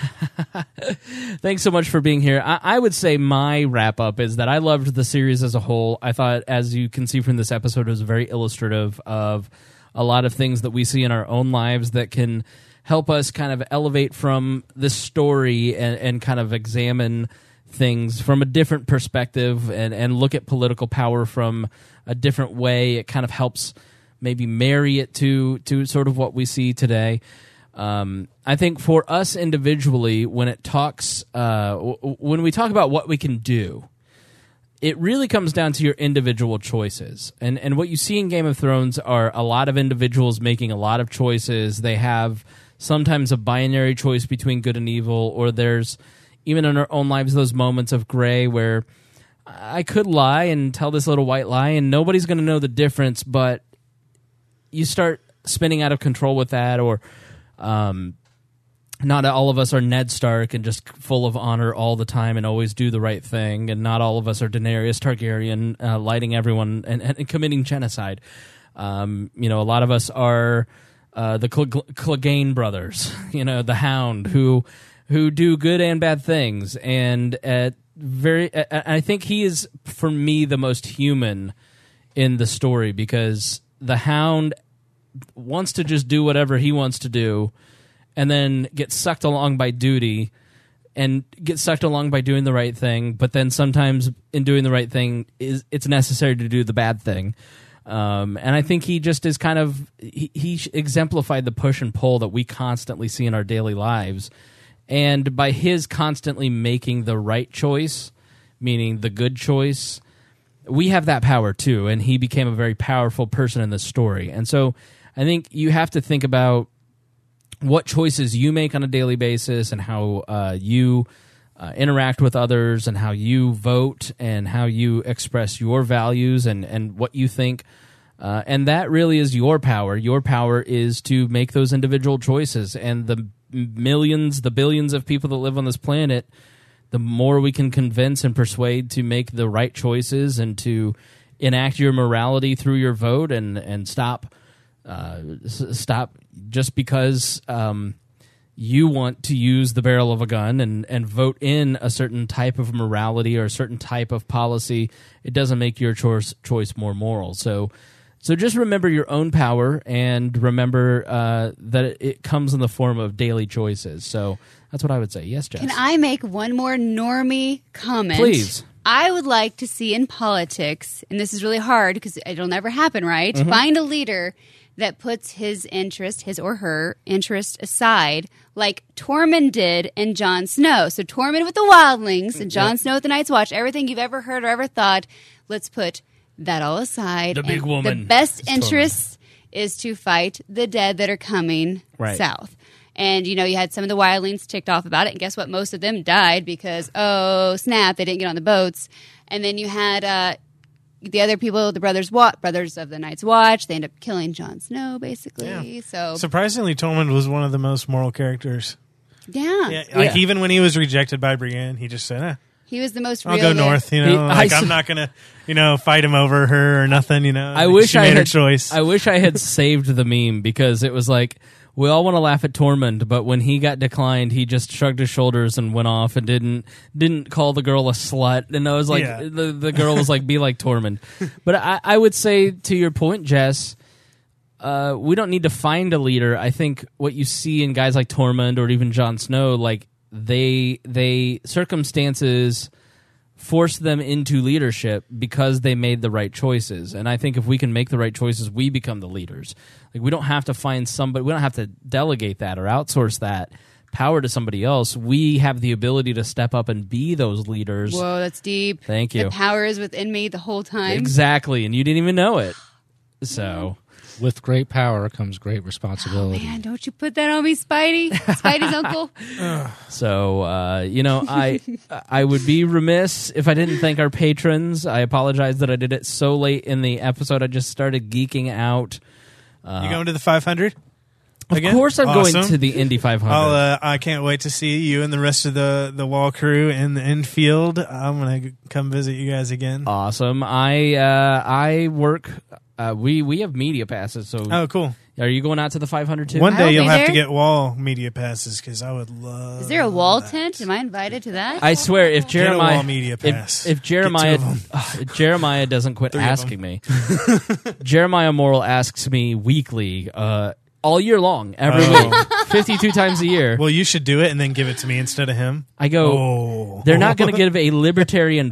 Thanks so much for being here. I, I would say my wrap up is that I loved the series as a whole. I thought, as you can see from this episode, it was very illustrative of a lot of things that we see in our own lives that can help us kind of elevate from this story and, and kind of examine things from a different perspective and, and look at political power from a different way. It kind of helps maybe marry it to to sort of what we see today. Um, I think for us individually, when it talks, uh, w- when we talk about what we can do, it really comes down to your individual choices. And and what you see in Game of Thrones are a lot of individuals making a lot of choices. They have sometimes a binary choice between good and evil, or there's even in our own lives those moments of gray where I could lie and tell this little white lie and nobody's going to know the difference, but you start spinning out of control with that, or um, not all of us are Ned Stark and just full of honor all the time and always do the right thing, and not all of us are Daenerys Targaryen uh, lighting everyone and, and committing genocide. Um, you know, a lot of us are uh, the Cl- Clegane brothers, you know, the Hound, who who do good and bad things, and at very, I think he is for me the most human in the story, because the Hound wants to just do whatever he wants to do, and then get sucked along by duty, and get sucked along by doing the right thing. But then sometimes in doing the right thing, is it's necessary to do the bad thing. Um, and I think he just is kind of he, he exemplified the push and pull that we constantly see in our daily lives. And by his constantly making the right choice, meaning the good choice, we have that power too. And he became a very powerful person in this story. And so I think you have to think about what choices you make on a daily basis, and how uh, you uh, interact with others, and how you vote, and how you express your values and, and what you think. Uh, and that really is your power. Your power is to make those individual choices. And the millions, the billions of people that live on this planet, the more we can convince and persuade to make the right choices and to enact your morality through your vote, and, and stop uh, s- stop just because um, you want to use the barrel of a gun and, and vote in a certain type of morality or a certain type of policy. It doesn't make your choice, choice more moral. So So just remember your own power, and remember uh, that it, it comes in the form of daily choices. So that's what I would say. Yes, Jess? Can I make one more normie comment? Please. I would like to see in politics, and this is really hard because it'll never happen, right? Mm-hmm. Find a leader that puts his interest, his or her interest aside, like Tormund did in Jon Snow. So Tormund with the Wildlings and Jon Snow with the Night's Watch, everything you've ever heard or ever thought, let's put that all aside. The big and woman. The best It's interest is to fight the dead that are coming Right. south. And, you know, you had some of the wildlings ticked off about it. And guess what? Most of them died because, oh, snap, they didn't get on the boats. And then you had uh, the other people, the brothers Wa- brothers of the Night's Watch. They end up killing Jon Snow, basically. Yeah. So, Surprisingly, Tormund was one of the most moral characters. yeah. Yeah, like Yeah. even when he was rejected by Brienne, he just said, eh, He was the most real I'll go there. north. You know, He- like I- I'm not gonna, you know, fight him over her or nothing. You know, I Like, wish she I made had her choice. I wish I had saved the meme because it was like we all want to laugh at Tormund, but when he got declined, he just shrugged his shoulders and went off and didn't didn't call the girl a slut. And I was like, Yeah. the the girl was like, "Be like Tormund." But I, I would say to your point, Jess. Uh, we don't need to find a leader. I think what you see in guys like Tormund or even Jon Snow, like they they circumstances force them into leadership because they made the right choices. And I think if we can make the right choices, we become the leaders. Like we don't have to find somebody, we don't have to delegate that or outsource that power to somebody else. We have the ability to step up and be those leaders. Whoa, that's deep. Thank you. The power is within me the whole time. Exactly, and you didn't even know it. So With great power comes great responsibility. Man, don't you put that on me, Spidey. Spidey's uncle. So uh, you know, I I would be remiss if I didn't thank our patrons. I apologize that I did it so late in the episode. I just started geeking out. you going to the five hundred? Of Again? course, I'm going Awesome. to the Indy five hundred. I'll, uh, I can't wait to see you and the rest of the, the wall crew in the infield. I'm gonna come visit you guys again. Awesome. I uh, I work. Uh, we we have media passes. So Oh, cool. are you going out to the five hundred too? One I'll day you'll be have there. to get wall media passes because I would love. Is there a wall that. tent? Am I invited to that? I swear, if Get a Jeremiah wall media if- pass. if, Get Jeremiah two of 'em. ugh, if Jeremiah doesn't quit Three of 'em. asking me, Jeremiah Morrill asks me weekly, uh, all year long, every Oh. week, fifty-two times a year. Well, you should do it and then give it to me instead of him. I go. Oh, They're not going to give a libertarian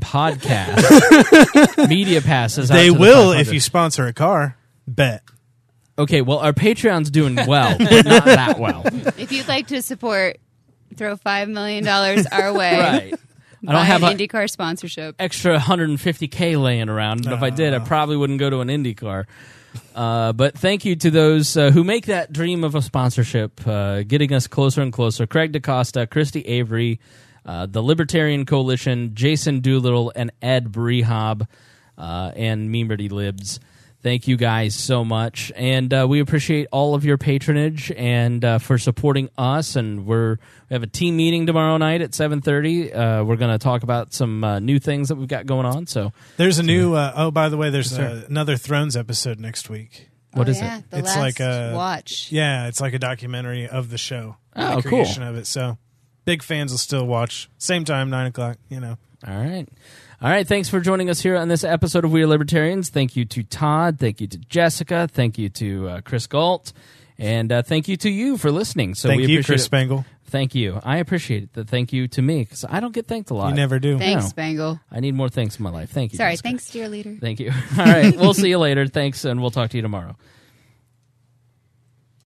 podcast media passes. out They to the will five hundred. if you sponsor a car. Bet. Okay, well, our Patreon's doing well, but not that well. If you'd like to support, throw five million dollars our way. Right. I Buy don't have an an IndyCar sponsorship. extra one hundred fifty K laying around, and if I did, I probably wouldn't go to an IndyCar. Uh, but thank you to those uh, who make that dream of a sponsorship, uh, getting us closer and closer. Craig DaCosta, Christy Avery, uh, the Libertarian Coalition, Jason Doolittle, and Ed Brehab, uh, and Memerty Libs. Thank you guys so much, and uh, we appreciate all of your patronage and uh, for supporting us. And we're we have a team meeting tomorrow night at seven thirty. Uh, we're going to talk about some uh, new things that we've got going on. So, There's a new. Uh, oh, by the way, there's Yes, sir. uh, another Thrones episode next week. what oh, is yeah, it? The It's last like a- watch. Yeah, it's like a documentary of the show. Oh, the cool. creation of it. So big fans will still watch. Same time, nine o'clock. You know. All right. All right. Thanks for joining us here on this episode of We Are Libertarians. Thank you to Todd. Thank you to Jessica. Thank you to uh, Chris Galt. And uh, thank you to you for listening. So Thank we you, appreciate Chris it. Spangle. Thank you. I appreciate it. The thank you to me because I don't get thanked a lot. You never do. Thanks, No. Spangle. I need more thanks in my life. Thank you. Sorry, Jessica. thanks, dear leader. Thank you. All right. We'll see you later. Thanks, and we'll talk to you tomorrow.